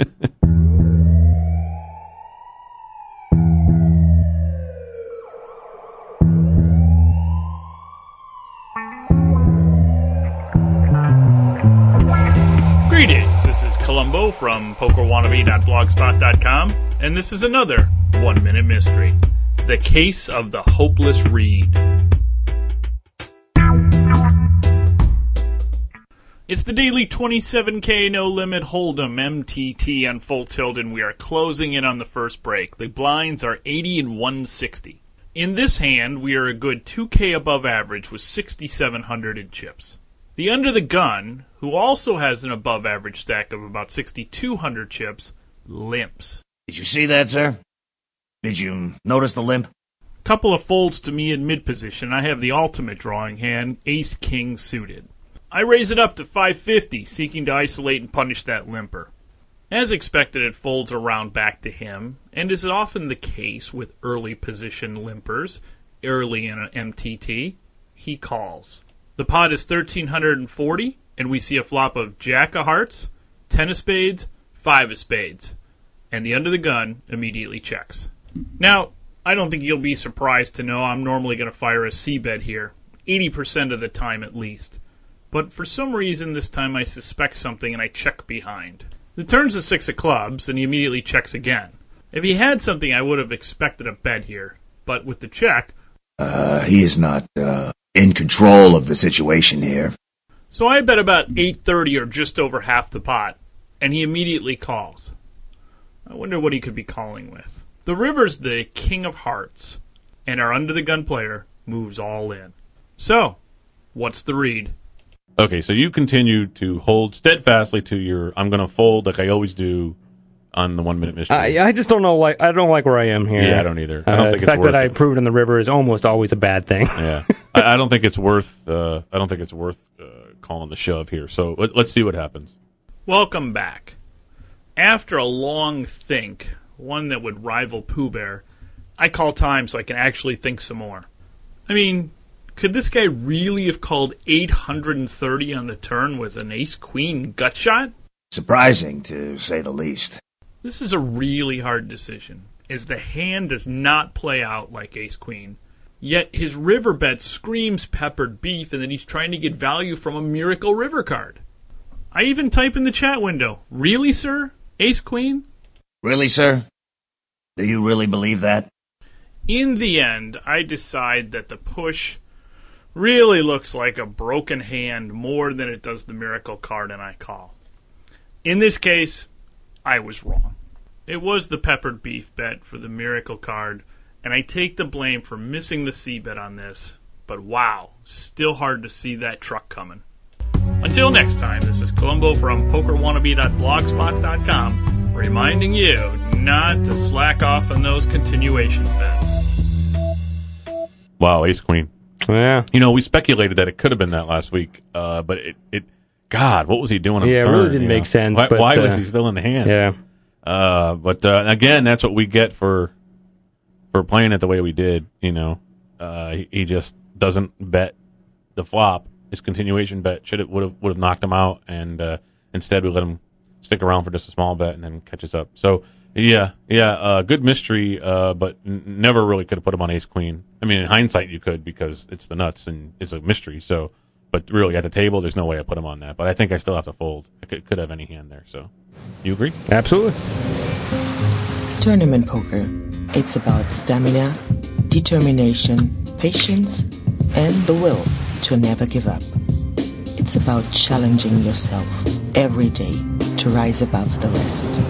Greetings, this is Columbo from poker wannabe dot blogspot dot com, and this is another One Minute Mystery, The Case of the Hopeless Reed. It's the daily twenty-seven K No Limit Hold'em M T T on Full Tilt, and we are closing in on the first break. The blinds are eighty and one sixty. In this hand, we are a good two K above average with sixty-seven hundred in chips. The under the gun, who also has an above average stack of about sixty-two hundred chips, limps. Did you see that, sir? Did you notice the limp? Couple of folds to me in mid position. I have the ultimate drawing hand, Ace King suited. I raise it up to five fifty, seeking to isolate and punish that limper. As expected, it folds around back to him, and as is often the case with early position limpers, early in an M T T, he calls. The pot is thirteen forty, and we see a flop of Jack of Hearts, Ten of Spades, Five of Spades, and the under the gun immediately checks. Now, I don't think you'll be surprised to know I'm normally going to fire a C-bet here, eighty percent of the time at least. But for some reason this time I suspect something and I check behind. The turn's a six of clubs and he immediately checks again. If he had something I would have expected a bet here, but with the check... Uh, he is not, uh, in control of the situation here. So I bet about eight thirty or just over half the pot, and he immediately calls. I wonder what he could be calling with. The river's the king of hearts, and our under-the-gun player moves all in. So, what's the read? Okay, so you continue to hold steadfastly to your I'm going to fold like I always do on the one-minute mystery. I, I just don't know. Like I don't like where I am here. Yeah, I don't either. I don't uh, think the it's fact worth that I it. proved in the river is almost always a bad thing. Yeah, I, I don't think it's worth. Uh, I don't think it's worth uh, calling the shove here. So let, let's see what happens. Welcome back. After a long think, one that would rival Pooh Bear, I call time so I can actually think some more. I mean, could this guy really have called eight hundred thirty on the turn with an ace-queen gut shot? Surprising, to say the least. This is a really hard decision, as the hand does not play out like ace-queen. Yet his river bet screams peppered beef, and that he's trying to get value from a Miracle River card. I even type in the chat window, really, sir? Ace-queen? Really, sir? Do you really believe that? In the end, I decide that the push really looks like a broken hand more than it does the Miracle card, and I call. In this case, I was wrong. It was the peppered beef bet for the Miracle card, and I take the blame for missing the C-bet on this, but wow, still hard to see that truck coming. Until next time, this is Columbo from poker wannabe dot blogspot dot com, reminding you not to slack off on those continuation bets. Wow, ace queen. Yeah. You know, we speculated that it could have been that last week, uh, but it, it, God, what was he doing on yeah, the turn? it really didn't you make know? sense. Why, but, why uh, was he still in the hand? Yeah. Uh, but uh, again, that's what we get for for playing it the way we did. You know, uh, he, he just doesn't bet the flop. His continuation bet should have would have would have knocked him out, and uh, instead we let him stick around for just a small bet and then catch us up. So yeah, yeah, uh, good mystery, uh, but n- never really could have put him on ace queen. I mean, in hindsight, you could because it's the nuts and it's a mystery. So, but really at the table, there's no way I put him on that. But I think I still have to fold. I could, could have any hand there. So, you agree? Absolutely. Tournament poker. It's about stamina, determination, patience, and the will to never give up. It's about challenging yourself every day to rise above the rest.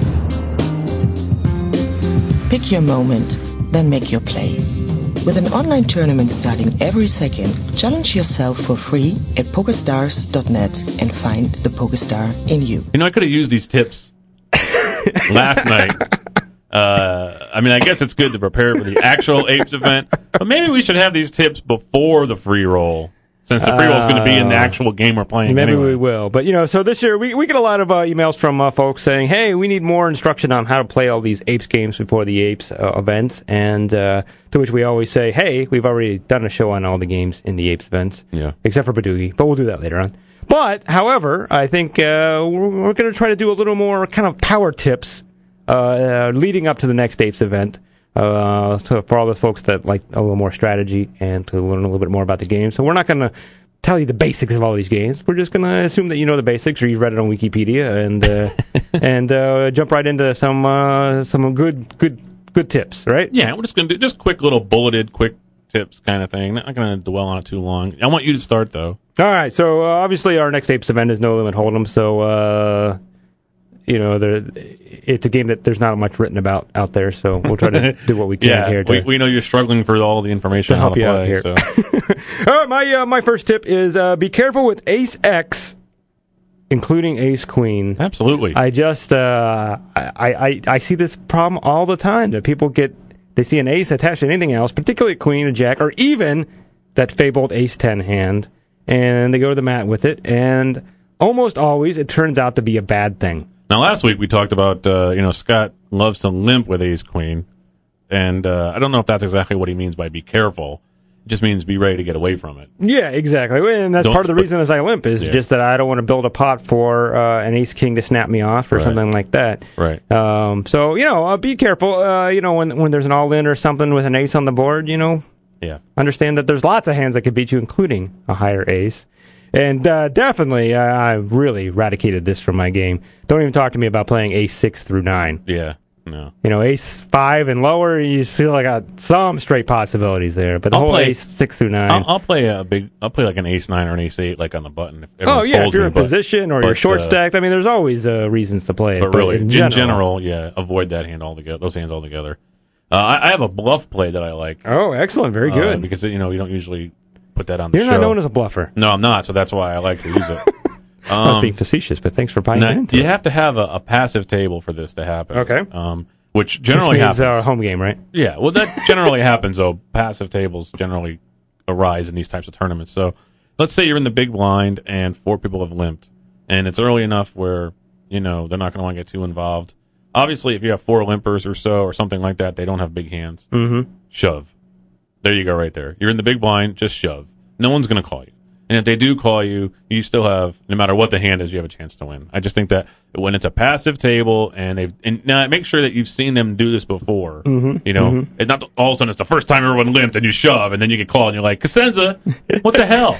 Pick your moment, then make your play. With an online tournament starting every second, challenge yourself for free at pokerstars dot net and find the PokerStar in you. You know, I could have used these tips last night. Uh, I mean, I guess it's good to prepare for the actual Apes event, but maybe we should have these tips before the free roll, since the free roll is going to be in the actual game we're playing. Maybe anyway. we will. But, you know, so this year we we get a lot of uh, emails from uh, folks saying, hey, we need more instruction on how to play all these Apes games before the Apes uh, events. And uh, to which we always say, hey, we've already done a show on all the games in the Apes events, yeah, except for Badoogie. But we'll do that later on. But, however, I think uh, we're, we're going to try to do a little more kind of power tips uh, uh, leading up to the next Apes event. Uh, so for all the folks that like a little more strategy and to learn a little bit more about the game. So we're not going to tell you the basics of all these games. We're just going to assume that you know the basics or you've read it on Wikipedia and uh, and uh, jump right into some uh, some good good good tips, right? Yeah, we're just going to do just quick little bulleted, quick tips kind of thing. Not going to dwell on it too long. I want you to start, though. All right, so uh, obviously our next Apes event is No Limit Hold'em, so, uh, you know, there, it's a game that there's not much written about out there, so we'll try to do what we can yeah, here. To, we, we know you're struggling for all the information to on help how to you play. out here. So. All right, my, uh, my first tip is uh, be careful with Ace X, including Ace Queen. Absolutely. I just, uh, I, I, I see this problem all the time, that people get, they see an ace attached to anything else, particularly a queen, a jack, or even that fabled ace ten hand, and they go to the mat with it, and almost always it turns out to be a bad thing. Now, last week we talked about, uh, you know, Scott loves to limp with ace queen, and uh, I don't know if that's exactly what he means by be careful. It just means be ready to get away from it. Yeah, exactly. And that's Don't- part of the reason as I limp is Yeah. just that I don't want to build a pot for uh, an ace king to snap me off or Right. something like that. Right. Um, so, you know, uh, be careful. Uh, you know, when when there's an all-in or something with an ace on the board, you know, Yeah. understand that there's lots of hands that could beat you, including a higher ace. And uh, definitely, uh, I really eradicated this from my game. Don't even talk to me about playing ace six through nine. Yeah. No. You know, ace five and lower, you still got some straight possibilities there. But the I'll whole play- ace six through nine. I'll, I'll play a big. I'll play like an ace nine or an ace eight, like on the button. If Oh, everyone's yeah, told if you're me, in but- position or you're but, short uh, stacked, I mean, there's always uh, reasons to play it. But really, in in general, general, yeah, avoid that hand altogether. Those hands altogether. Uh, I, I have a bluff play that I like. Oh, excellent. Very uh, good. because you know you don't usually put that on the You're show. not known as a bluffer. No, I'm not. So that's why I like to use it. I was Um, being facetious, but thanks for buying now, into you it. have to have a, a passive table for this to happen. Okay. Um, which generally Which means happens. our home game, right? Yeah, well, that generally happens, though. Passive tables generally arise in these types of tournaments. So let's say you're in the big blind and four people have limped, and it's early enough where, you know, they're not going to want to get too involved. Obviously, if you have four limpers or so or something like that, they don't have big hands. Mm-hmm. Shove. There you go right there. You're in the big blind, just shove. No one's going to call you. And if they do call you, you still have, no matter what the hand is, you have a chance to win. I just think that when it's a passive table and they've, and now make sure that you've seen them do this before. Mm-hmm. You know, Mm-hmm. it's not all of a sudden it's the first time everyone limped and you shove and then you get called and you're like, Cosenza, what the hell?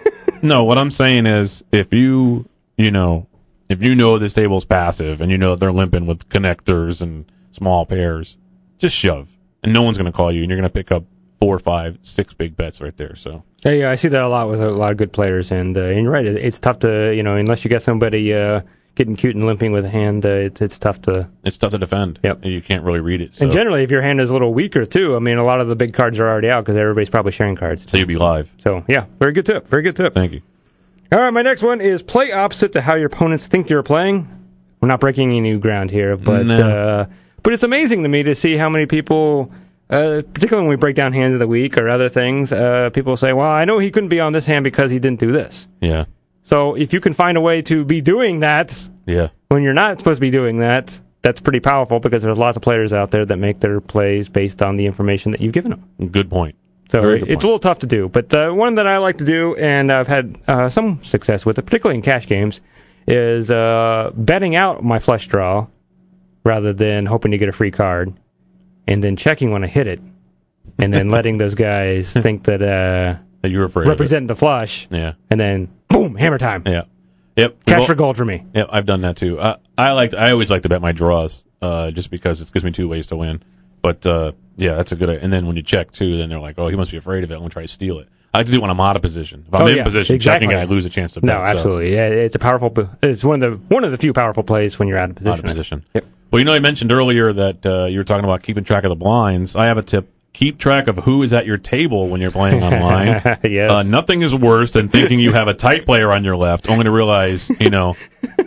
No, what I'm saying is if you, you know, if you know this table's passive and you know they're limping with connectors and small pairs, just shove. And no one's going to call you and you're going to pick up four, five, six big bets right there. So. Yeah, yeah, I see that a lot with a lot of good players, and, uh, and you're right. It, it's tough to, you know, unless you get somebody uh, getting cute and limping with a hand, uh, it's it's tough to. It's tough to defend. Yep. You can't really read it. So. And generally, if your hand is a little weaker too, I mean, a lot of the big cards are already out because everybody's probably sharing cards. So you'll be live. So yeah, very good tip. Very good tip. Thank you. All right, my next one is play opposite to how your opponents think you're playing. We're not breaking any new ground here, but No. uh, but it's amazing to me to see how many people. Uh, particularly when we break down hands of the week or other things, uh, people say, well, I know he couldn't be on this hand because he didn't do this. Yeah. So if you can find a way to be doing that Yeah. when you're not supposed to be doing that, that's pretty powerful because there's lots of players out there that make their plays based on the information that you've given them. Good point. So Very good it's point. a little tough to do. But uh, one that I like to do, and I've had uh, some success with it, particularly in cash games, is uh, betting out my flush draw rather than hoping to get a free card, and then checking when I hit it, and then letting those guys think that uh, That you're afraid representing the flush, of it. Yeah. and then boom, hammer time. Yeah. Yep. Cash Well, for gold for me. Yep, I've done that too. I I like to, I always like to bet my draws, uh, just because it gives me two ways to win. But uh, yeah, that's a good. And then when you check too, then they're like, oh, he must be afraid of it. I'm gonna try to steal it. I like to do it when I'm out of position. If I'm Oh, in yeah, position, exactly. checking it, I lose a chance to bet. No, so, absolutely. Yeah, it's a powerful. It's one of the one of the few powerful plays when you're out of position. out of position. Yep. Well, you know, I mentioned earlier that uh, you were talking about keeping track of the blinds. I have a tip. Keep track of who is at your table when you're playing online. Yes. Uh, nothing is worse than thinking you have a tight player on your left, only to realize, you know,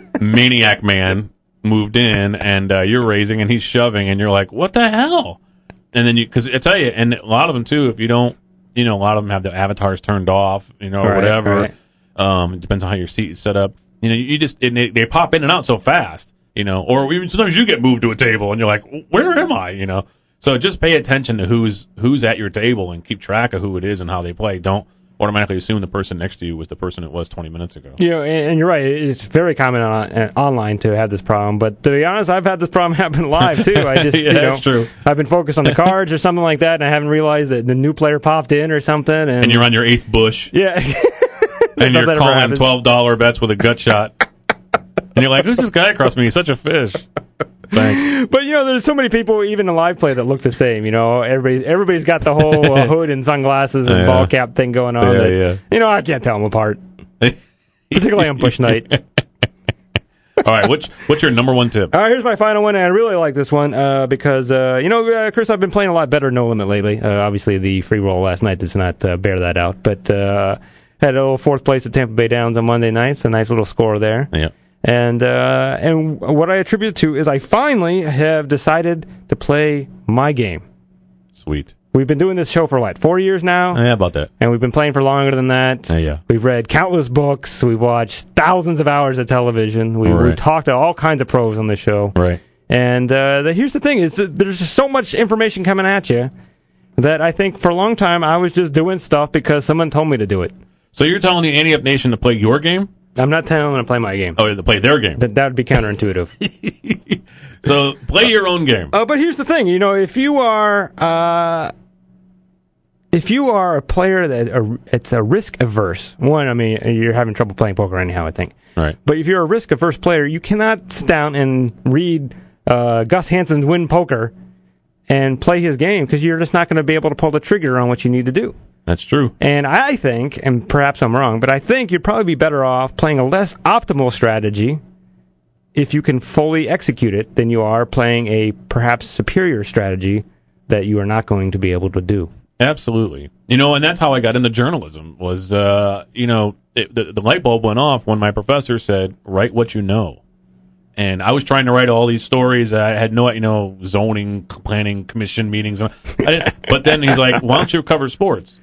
Maniac Man moved in and uh, you're raising and he's shoving and you're like, what the hell? And then you, because I tell you, and a lot of them too, if you don't, you know, a lot of them have the avatars turned off, you know, or Right, whatever. right. Um, it depends on how your seat is set up. You know, you just, and they, they pop in and out so fast, you know, or even sometimes you get moved to a table and you're like, where am I? You know, so just pay attention to who's, who's at your table and keep track of who it is and how they play. Don't automatically assume the person next to you was the person it was twenty minutes ago. You know, and, and you're right. It's very common on, uh, online to have this problem. But to be honest, I've had this problem happen live too. I just, Yeah, you know, that's true. I've been focused on the cards or something like that, and I haven't realized that the new player popped in or something. And, And you're on your eighth bush yeah, and That you're ever calling happens. twelve dollar bets with a gut shot. And you're like, who's this guy across me? He's such a fish. Thanks. But, you know, there's so many people, even in live play, that look the same. You know, everybody, everybody's got the whole uh, hood and sunglasses and Yeah. ball cap thing going on. Yeah, that, yeah. You know, I can't tell them apart. Particularly on Bush Night. All right, what's, what's your number one tip? All right, here's my final one, and I really like this one uh, because, uh, you know, uh, Chris, I've been playing a lot better no limit lately. Uh, obviously, the free roll last night does not uh, bear that out, but uh, had a little fourth place at Tampa Bay Downs on Monday nights, a nice little score there. Yeah. And uh, and what I attribute to is I finally have decided to play my game. Sweet. We've been doing this show for, what, four years now? Yeah, about that. And we've been playing for longer than that. Yeah, yeah. We've read countless books. We've watched thousands of hours of television. We, Right. We've talked to all kinds of pros on the show. Right. And uh, the, here's the thing: is that there's just so much information coming at you that I think for a long time I was just doing stuff because someone told me to do it. So you're telling the Ante Up Nation to play your game? I'm not telling them to play my game. Oh, to play their game. That that would be counterintuitive. So play your own game. Uh, but here's the thing: you know, if you are uh, if you are a player that uh, it's a risk averse. One, I mean, you're having trouble playing poker anyhow, I think. Right. But if you're a risk averse player, you cannot sit down and read uh, Gus Hansen's Win Poker and play his game because you're just not going to be able to pull the trigger on what you need to do. That's true. And I think, and perhaps I'm wrong, but I think you'd probably be better off playing a less optimal strategy if you can fully execute it than you are playing a perhaps superior strategy that you are not going to be able to do. Absolutely. You know, and that's how I got into journalism was, uh, you know, it, the, the light bulb went off when my professor said, write what you know. And I was trying to write all these stories. I had no, you know, zoning, planning, commission meetings. I didn't, but then he's like, why don't you cover sports?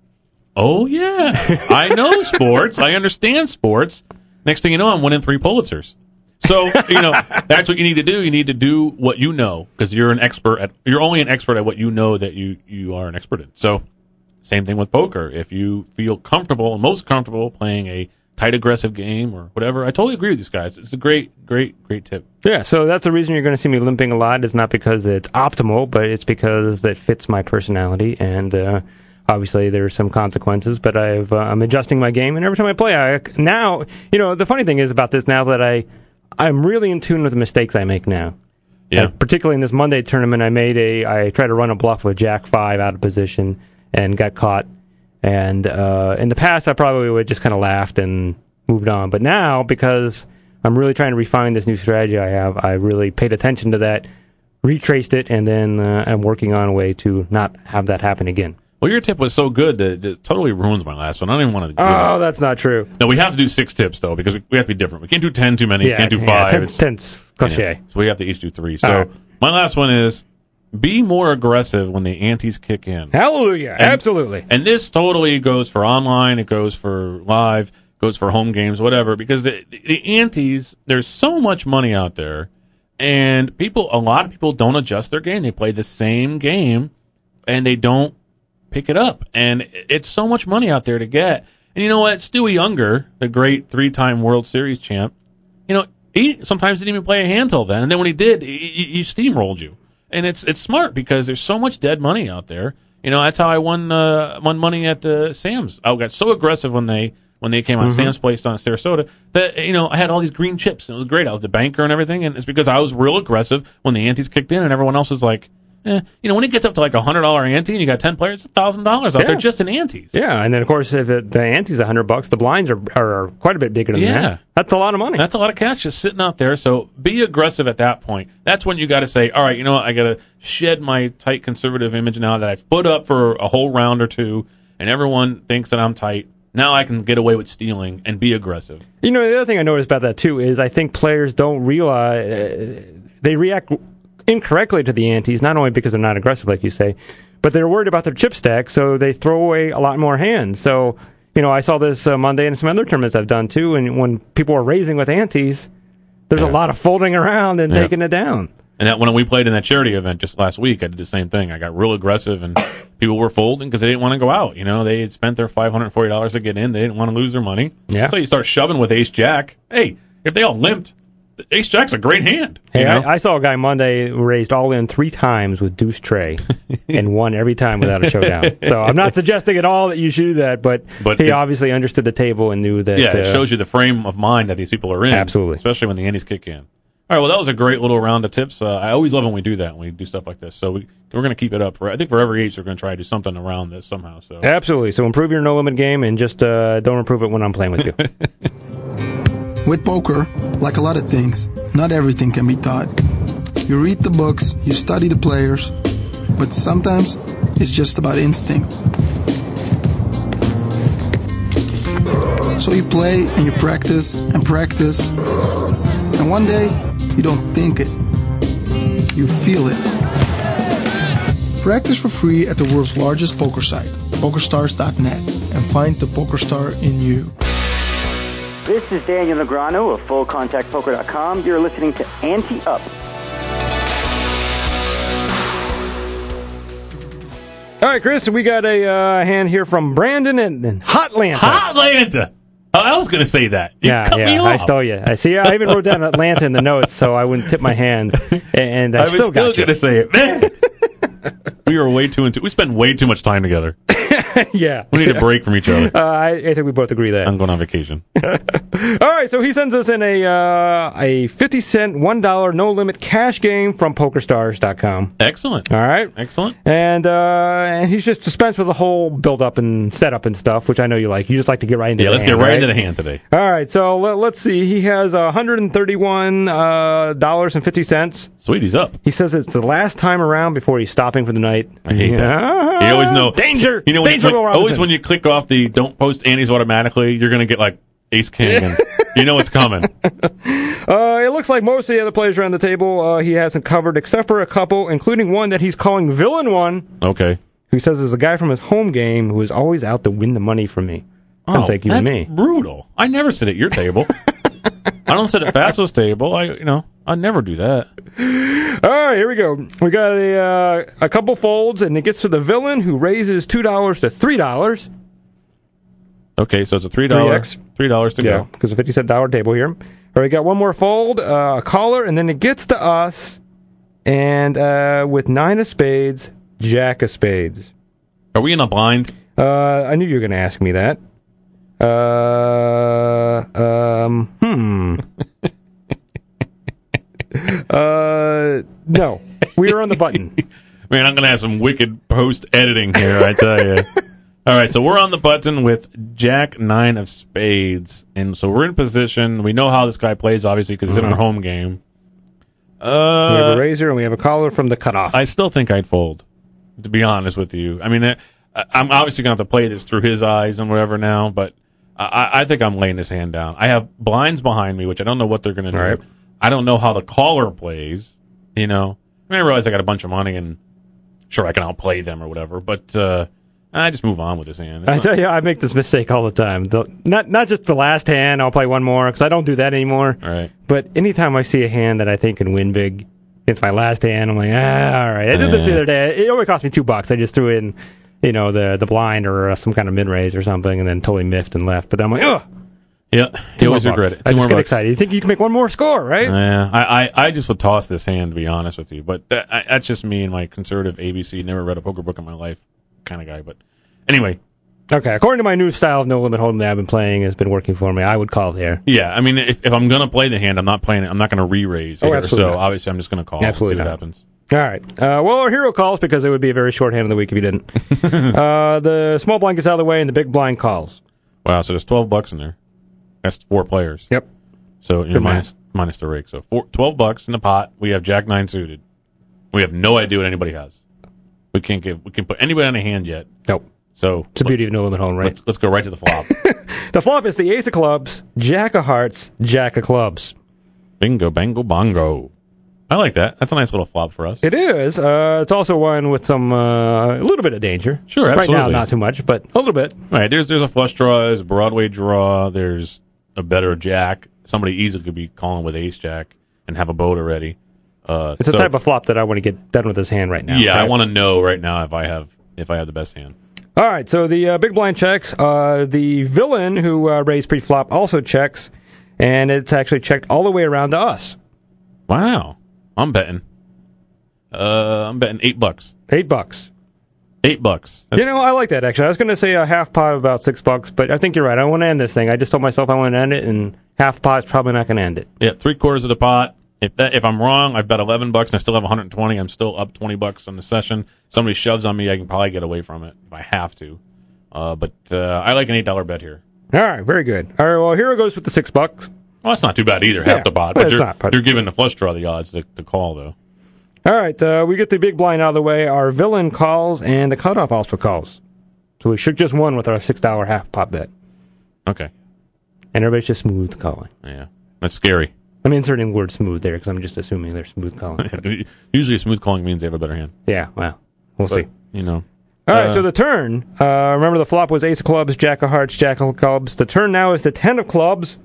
Oh, yeah. I know sports. I understand sports. Next thing you know, I'm winning three Pulitzers. So, you know, that's what you need to do. You need to do what you know because you're an expert at, you're only an expert at what you know that you, you are an expert in. So, same thing with poker. If you feel comfortable, most comfortable playing a tight, aggressive game or whatever, I totally agree with these guys. It's a great, great, great tip. Yeah, so that's the reason you're going to see me limping a lot. It's not because it's optimal, but it's because it fits my personality. And uh, obviously, there are some consequences, but I've, uh, I'm adjusting my game. And every time I play, I now, you know, the funny thing is about this now that I, I'm really in tune with the mistakes I make now. Yeah. Uh, particularly in this Monday tournament, I made a, I tried to run a bluff with Jack five out of position and got caught. And uh, in the past, I probably would just kind of laughed and moved on. But now, because I'm really trying to refine this new strategy I have, I really paid attention to that, retraced it, and then uh, I'm working on a way to not have that happen again. Well, your tip was so good that it totally ruins my last one. I don't even want to do Oh, it. that's not true. No, we have to do six tips, though, because we, we have to be different. We can't do ten too many. Yeah, can't do yeah, five. ten- It's- ten's cliche. Yeah. So we have to each do three. So All right. my last one is be more aggressive when the antes kick in. Hallelujah. And- Absolutely. And this totally goes for online, it goes for live, goes for home games, whatever, because the, the antes, there's so much money out there, and people, a lot of people don't adjust their game. They play the same game, and they don't pick it up. And it's so much money out there to get. And you know what? Stewie Younger, the great three-time World Series champ, you know, he sometimes didn't even play a hand till then. And then when he did, he, he he steamrolled you. And it's it's smart because there's so much dead money out there. You know, that's how I won uh, won money at uh, Sam's. I got so aggressive when they when they came on Mm-hmm. Sam's Place on Sarasota that, you know, I had all these green chips. And it was great. I was the banker and everything. And it's because I was real aggressive when the antes kicked in and everyone else was like, eh. You know, when it gets up to like a one hundred dollars ante and you got ten players, it's one thousand dollars out Yeah. there just in antes. Yeah, and then, of course, if it, the ante's one hundred bucks, the blinds are, are quite a bit bigger than Yeah. that. That's a lot of money. That's a lot of cash just sitting out there. So be aggressive at that point. That's when you got to say, all right, you know what? I got to shed my tight conservative image now that I've put up for a whole round or two, and everyone thinks that I'm tight. Now I can get away with stealing and be aggressive. You know, the other thing I noticed about that, too, is I think players don't realize, uh, they react incorrectly to the antes, not only because they're not aggressive, like you say, but they're worried about their chip stack, so they throw away a lot more hands. So, you know, I saw this uh, Monday in some other tournaments I've done, too, and when people are raising with antes, there's Yeah. a lot of folding around and Yeah. taking it down. And that when we played in that charity event just last week, I did the same thing. I got real aggressive, and people were folding because they didn't want to go out. You know, they had spent their five hundred forty dollars to get in. They didn't want to lose their money. Yeah. So you start shoving with ace jack. Hey, if they all limped, ace jack's a great hand. Hey, you know? I, I saw a guy Monday who raised all in three times with deuce tray and won every time without a showdown. So I'm not suggesting at all that you should do that, but, But he it- obviously understood the table and knew that. yeah, it uh, shows you the frame of mind that these people are in. Absolutely. Especially when the antes kick in. All right, well, that was a great little round of tips. Uh, I always love when we do that, when we do stuff like this. So we, we're going to keep it up. For I think for every eight, we're going to try to do something around this somehow. So Absolutely. So improve your no-limit game and just uh, don't improve it when I'm playing with you. With poker, like a lot of things, not everything can be taught. You read the books, you study the players, but sometimes it's just about instinct. So you play and you practice and practice, and one day you don't think it, you feel it. Practice for free at the world's largest poker site, PokerStars dot net, and find the PokerStar in you. This is Daniel Negreanu of Full Contact Poker dot com. You're listening to Ante Up. All right, Chris, we got a uh, hand here from Brandon and, and Hotlanta. Hotlanta! Oh, I was going to say that. You yeah, cut yeah, me off. I stole you. I see. I even wrote down Atlanta in the notes so I wouldn't tip my hand, and I, I was still, still got you. going to say it. Man, we are way too into. We spend way too much time together. yeah, We need a break from each other. Uh, I, I think we both agree that. I'm going on vacation. All right, so he sends us in a uh, a fifty cent, one dollar no limit cash game from PokerStars dot com. Excellent. All right, excellent. And uh, and he's just dispensed with the whole build up and setup and stuff, which I know you like. You just like to get right into. Yeah, the let's hand, get right, right into the hand today. All right, so let, let's see. He has one hundred thirty-one dollars and fifty cents. Sweet, he's up. He says it's the last time around before he's stopping for the night. I hate that. You always know danger. You know, when, danger, when, Will Robinson. always when you click off the don't post antes automatically, you're going to get like ace king, and you know it's coming. Uh, it looks like most of the other players around the table uh, he hasn't covered, except for a couple, including one that he's calling Villain One. Okay. Who says is a guy from his home game who is always out to win the money from me. Sounds Oh, like you that's and me. brutal. I never sit at your table. I don't sit at Fasso's table. I, you know, I never do that. All right, here we go. We got a uh, a couple folds, and it gets to the villain who raises two dollars to three dollars. Okay, so it's a three dollar, three X. three dollars to Yeah, go. because a fifty cent dollar table here. All right, we got one more fold, uh, a caller, and then it gets to us, and uh, with nine of spades, jack of spades. Are we in a blind? Uh, I knew you were going to ask me that. Uh, um, hmm. uh, no. We are on the button. Man, I'm going to have some wicked post editing here, I tell you. All right, so we're on the button with Jack nine of spades, and so we're in position. We know how this guy plays, obviously, because it's in our home game. Uh, we have a razor and we have a caller from the cutoff. I still think I'd fold, to be honest with you. I mean, I, I'm obviously going to have to play this through his eyes and whatever now, but I, I think I'm laying this hand down. I have blinds behind me, which I don't know what they're going to do. Right. I don't know how the caller plays, you know. I mean, I realize I got a bunch of money, and sure, I can outplay them or whatever, but uh, I just move on with this hand. It's I not- tell you, I make this mistake all the time. The, not not just the last hand, I'll play one more, because I don't do that anymore. Right. But anytime I see a hand that I think can win big, it's my last hand, I'm like, ah, all right. I did this the Yeah. other day. It only cost me two bucks. I just threw in, you know, the, the blind or uh, some kind of mid-raise or something, and then totally miffed and left. But then I'm like, ugh. Yeah, Two you always more regret bucks. it. Two I just more get bucks. excited. You think you can make one more score, right? Yeah, I, I, I just would toss this hand, to be honest with you. But that, I, that's just me and my conservative A B C, never read a poker book in my life kind of guy. But anyway. Okay, according to my new style of no limit hold'em that I've been playing, has been working for me. I would call there. Yeah, I mean, if, if I'm going to play the hand, I'm not playing it. I'm not going to re-raise Oh, here. absolutely So not. obviously I'm just going to call Absolutely and see not. what happens. All right. Uh, well, our hero calls because it would be a very short hand of the week if you didn't. uh, the small blind gets out of the way and the big blind calls. Wow, so there's twelve bucks in there. That's four players. Yep. So you're Good minus, minus the rake. So four, twelve bucks in the pot. We have Jack nine suited. We have no idea what anybody has. We can't give. We can put anybody on a hand yet. Nope. So It's the beauty of no limit hold'em, right? let's, let's go right to the flop. The flop is the ace of clubs, jack of hearts, jack of clubs. Bingo, bango, bongo. I like that. That's a nice little flop for us. It is. Uh, it's also one with some uh, a little bit of danger. Sure, absolutely. Right now, not too much, but a little bit. Right, there's there's a flush draw, there's a Broadway draw, there's a better jack. Somebody easily could be calling with ace jack and have a boat already. Uh, It's a so- type of flop that I want to get done with this hand right now. Yeah, I right? want to know right now if I have if I have the best hand. All right, so the uh, big blind checks. Uh, the villain who uh, raised pre-flop also checks, and it's actually checked all the way around to us. Wow, I'm betting. Uh, I'm betting eight bucks. Eight bucks. Eight bucks. That's, You know, I like that, actually. I was going to say a half pot of about six bucks, but I think you're right. I want to end this thing. I just told myself I want to end it, and half pot's probably not going to end it. yeah, three quarters of the pot, If that, if I'm wrong, I've bet eleven bucks and I still have one hundred twenty. I'm still up twenty bucks on the session. Somebody shoves on me, I can probably get away from it if I have to. Uh, but uh, I like an eight dollar bet here. All right, very good. All right, well, Hero goes with the six bucks. Well, that's not too bad either, Yeah, half the bot. But it's you're, not, but- you're giving the flush draw the odds to, to call, though. All right, uh, we get the big blind out of the way. Our villain calls, and the cutoff also calls. So we shook just one with our six dollar half pop bet. Okay. And everybody's just smooth calling. Yeah, that's scary. I'm inserting the word smooth there because I'm just assuming they're smooth calling. Usually smooth calling means they have a better hand. Yeah, well, we'll But, see. You know. All right, Uh, so the turn. Uh, remember the flop was ace of clubs, jack of hearts, jack of clubs. The turn now is the ten of clubs.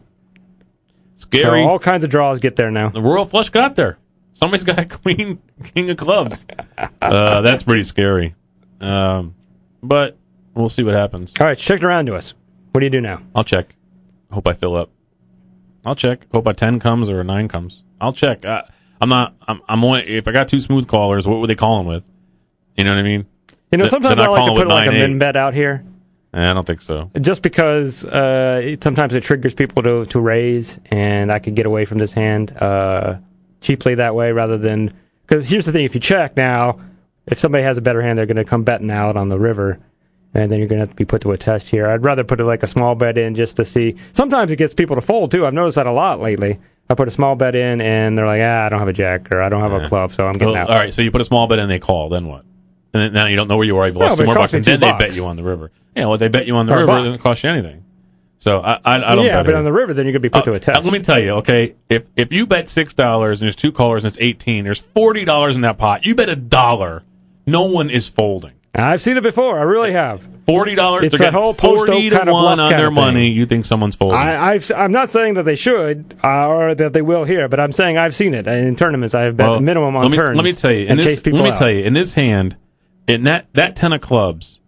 Scary. So all kinds of draws get there now. The royal flush got there. Somebody's got a queen, king of clubs. Uh, that's pretty scary. Um, but we'll see what happens. All right, check it around to us. What do you do now? I'll check. Hope I fill up. I'll check. Hope a ten comes or a nine comes. I'll check. Uh, I'm not. I'm. I'm only, if I got two smooth callers, what would they calling with? You know what I mean? You know, Th- sometimes they're I not like to calling put with like a nine, min eight. bet out here. Eh, I don't think so. Just because uh, it, sometimes it triggers people to, to raise, and I could get away from this hand uh, cheaply that way rather than... Because here's the thing, if you check now, if somebody has a better hand, they're going to come betting out on the river, and then you're going to have to be put to a test here. I'd rather put it like a small bet in just to see. Sometimes it gets people to fold, too. I've noticed that a lot lately. I put a small bet in, and they're like, ah, I don't have a jack, or I don't have Yeah. a club, so I'm getting Well, out. all right, so you put a small bet in, they call. Then what? And then, now you don't know where you are. You've No, lost but two it more cost bucks, me and two then they bucks. bet you on the river. Yeah, well, they bet you on the Or a river, buck. it doesn't cost you anything. So I, I, I don't yeah, bet but it. on the river, then you're going to be put Uh, to a test. Let me tell you, okay, if if you bet six dollars and there's two callers and it's eighteen, there's forty dollars in that pot. You bet a dollar, no one is folding. I've seen it before. I really have. Forty dollars, It's they're that whole getting forty post-oak to kind of one bluff on kind their of thing. money. You think someone's folding? I, I've, I'm not saying that they should uh, or that they will here, but I'm saying I've seen it in tournaments. I've bet Well, minimum on let me, turns. Let me tell you, in and this, chase people let me out. tell you, in this hand, in that that ten of clubs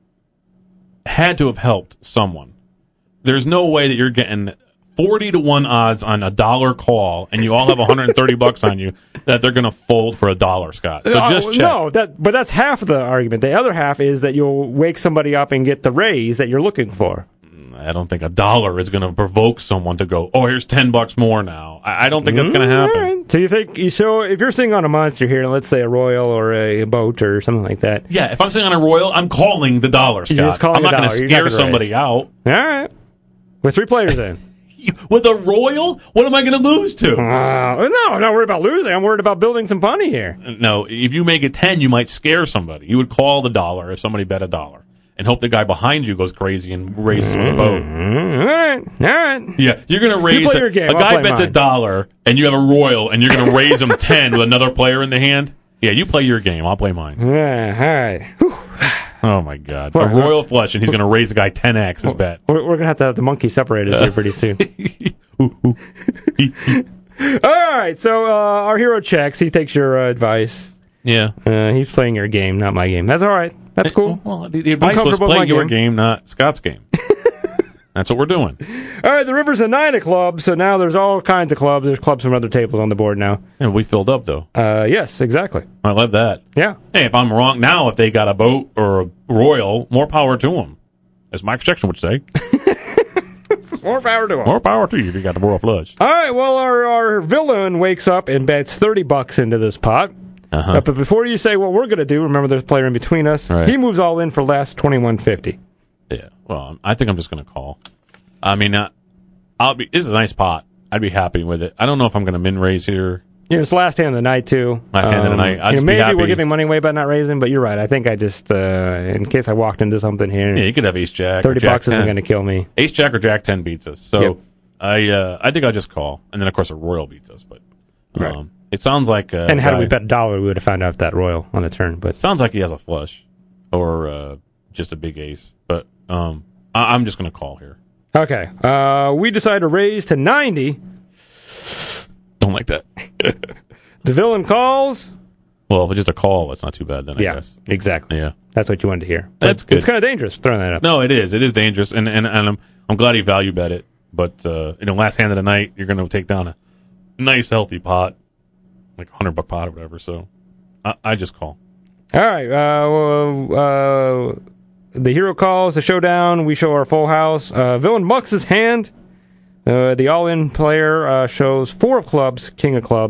had to have helped someone. There's no way that you're getting forty to one odds on a dollar call, and you all have one hundred thirty bucks on you that they're going to fold for a dollar, Scott. So Uh, just check. No, that but that's half of the argument. The other half is that you'll wake somebody up and get the raise that you're looking for. I don't think a dollar is going to provoke someone to go, oh, here's ten bucks more now. I, I don't think that's going to happen. All right. So you think you so if you're sitting on a monster here, let's say a royal or a boat or something like that. Yeah, if I'm sitting on a royal, I'm calling the dollar, Scott. You're just calling I'm not a going to dollar. You're scare not gonna somebody raise. out. All right, with three players in. With a royal? What am I going to lose to? Uh, no, I'm not worried about losing. I'm worried about building some money here. No, if you make it ten, you might scare somebody. You would call the dollar if somebody bet a dollar and hope the guy behind you goes crazy and raises with a boat. Mm, all right, all right. Yeah, you're going to raise play a, your game, a I'll guy play bets a mine. dollar and you have a royal and you're going to raise him ten with another player in the hand. Yeah, you play your game. I'll play mine. Yeah, all right. Whew. Oh my God, Well, a royal flush and he's going to raise the guy ten x his bet. We're, we're gonna have to have the monkey separate us here pretty soon. All right, so uh, our hero checks. He takes your uh, advice. Yeah, uh, he's playing your game, not my game. That's all right. That's cool. Well, the, the advice was comfortable with play my your game. game, not Scott's game. That's what we're doing. All right, the river's a nine of clubs, so now there's all kinds of clubs. There's clubs from other tables on the board now. And we filled up though. Uh, yes, exactly. I love that. Yeah. Hey, if I'm wrong now, if they got a boat or a royal, more power to them, as Mike Jackson would say. More power to him. More power to you if you got the royal flush. All right, well, our, our villain wakes up and bets thirty bucks into this pot. Uh-huh. Uh, but before you say what we're going to do, remember there's a player in between us. Right. He moves all in for last twenty-one fifty. Yeah. Well, I think I'm just going to call. I mean, uh, I'll be. This is a nice pot. I'd be happy with it. I don't know if I'm going to min raise here. You know, it's last hand of the night, too. Last hand of the night. I'd you know, just be maybe happy. we're giving money away by not raising, but you're right. I think I just, uh, in case I walked into something here, Yeah, you could have ace jack. thirty or jack bucks isn't ten. going to kill me. Ace jack or jack ten beats us. So Yep. I, uh, I think I'll just call, and then of course a royal beats us. But um, Right. it sounds like. Uh, And had guy- we bet a dollar, we would have found out that royal on the turn. But sounds like he has a flush, or uh, just a big ace. But um, I- I'm just going to call here. okay, uh, we decide to raise to ninety. Don't like that. The villain calls. Well, if it's just a call, it's not too bad then, I Yeah, guess. exactly. Yeah. That's what you wanted to hear. But That's good. It's kind of dangerous throwing that up. No, it is. It is dangerous, and and, and I'm I'm glad he value bet it. But uh, you know, last hand of the night, you're going to take down a nice healthy pot, like a hundred buck pot or whatever. So I, I just call. All right. Uh, uh, the hero calls the showdown. We show our full house. Uh, villain mucks his hand. Uh, the all-in player uh, shows four of clubs, king of clubs.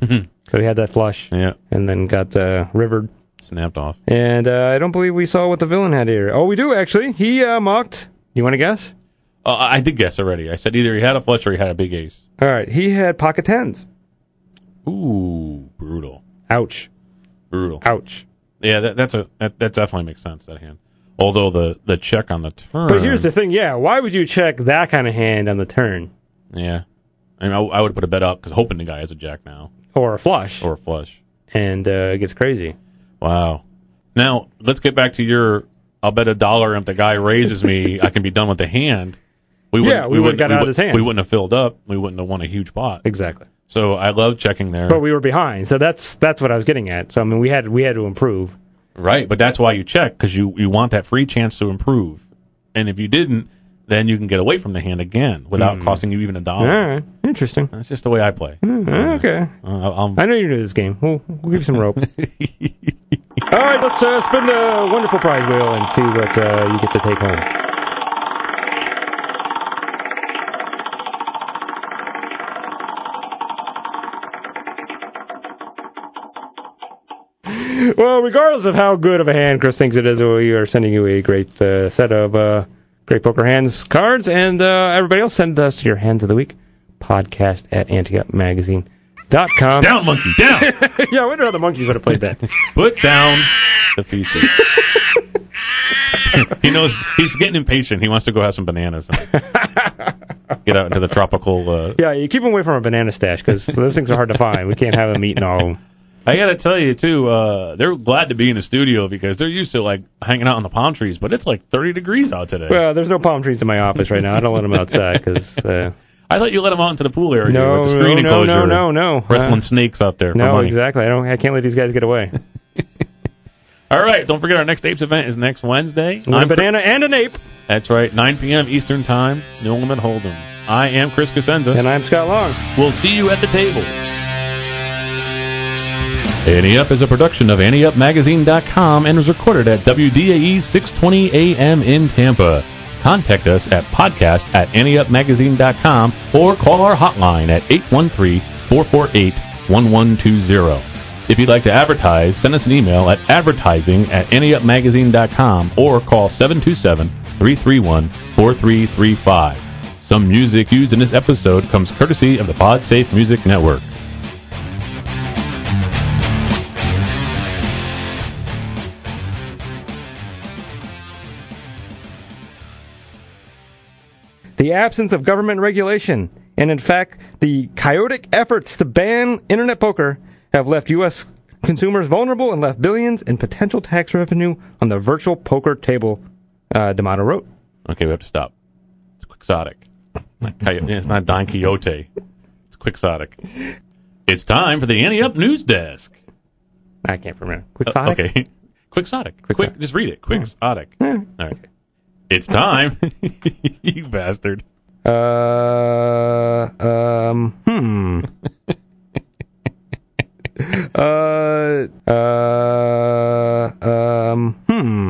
So he had that flush. Yeah. And then got uh, rivered. Snapped off. And uh, I don't believe we saw what the villain had here. Oh, we do, actually. He uh, mocked. You want to guess? Uh, I did guess already. I said either he had a flush or he had a big ace. All right. He had pocket tens. Ooh, brutal. Ouch. Brutal. Ouch. Yeah, that, that's a that, that definitely makes sense, that hand. Although the, the check on the turn... But here's the thing, yeah. Why would you check that kind of hand on the turn? Yeah. I mean, I, I would put a bet up because hoping the guy has a jack now. Or a flush. Or a flush. And uh, it gets crazy. Wow. Now, let's get back to your, I'll bet a dollar if the guy raises me, I can be done with the hand. We yeah, we, we would have got we out would, of his hand. We wouldn't have filled up. We wouldn't have won a huge pot. Exactly. So I love checking there. But we were behind, so that's that's what I was getting at. So, I mean, we had we had to improve. Right, but that's why you check, because you, you want that free chance to improve. And if you didn't, then you can get away from the hand again without mm. costing you even a dollar. All right, interesting. That's just the way I play. Mm, okay. Uh, I'm, I know you're new to this game. We'll, we'll give you some rope. All right, let's uh, spin the wonderful prize wheel and see what uh, you get to take home. Well, regardless of how good of a hand Chris thinks it is, we are sending you a great uh, set of uh, Great Poker Hands cards. And uh, everybody else, send us your Hands of the Week podcast at ante up magazine dot com. Down, monkey, down! Yeah, I wonder how the monkeys would have played that. Put down the feces. He knows he's getting impatient. He wants to go have some bananas and get out into the tropical... Uh... Yeah, you keep him away from a banana stash because those things are hard to find. We can't have them eating all of them. I got to tell you, too, uh, they're glad to be in the studio because they're used to, like, hanging out in the palm trees, but it's like thirty degrees out today. Well, there's no palm trees in my office right now. I don't let them outside because... Uh... I thought you let them out into the pool area no, with the screen no, enclosure. No, no, no, no. Wrestling uh, snakes out there for no, money. exactly. I don't. I can't let these guys get away. All right, don't forget our next Apes event is next Wednesday. With I'm a banana Chris- and an ape. That's right, nine p.m. Eastern Time, No Limit Hold'em. I am Chris Cosenza. And I'm Scott Long. We'll see you at the table. Ante Up is a production of ante up magazine dot com and was recorded at W D A E six twenty A M in Tampa. Contact us at podcast at ante up magazine dot com or call our hotline at eight one three, four four eight, one one two zero. If you'd like to advertise, send us an email at advertising at ante up magazine dot com or call seven two seven, three three one, four three three five. Some music used in this episode comes courtesy of the PodSafe Music Network. The absence of government regulation, and in fact, the chaotic efforts to ban internet poker have left U S consumers vulnerable and left billions in potential tax revenue on the virtual poker table, uh, D'Amato wrote. Okay, we have to stop. It's quixotic. It's not Don Quixote. It's quixotic. It's time for the Ante Up News Desk. I can't remember. Quixotic? Uh, okay. Quixotic. Quixotic. Quick, just read it. Quixotic. Hmm. All right. It's time. You bastard. Uh, um, hmm. uh, uh, um, hmm.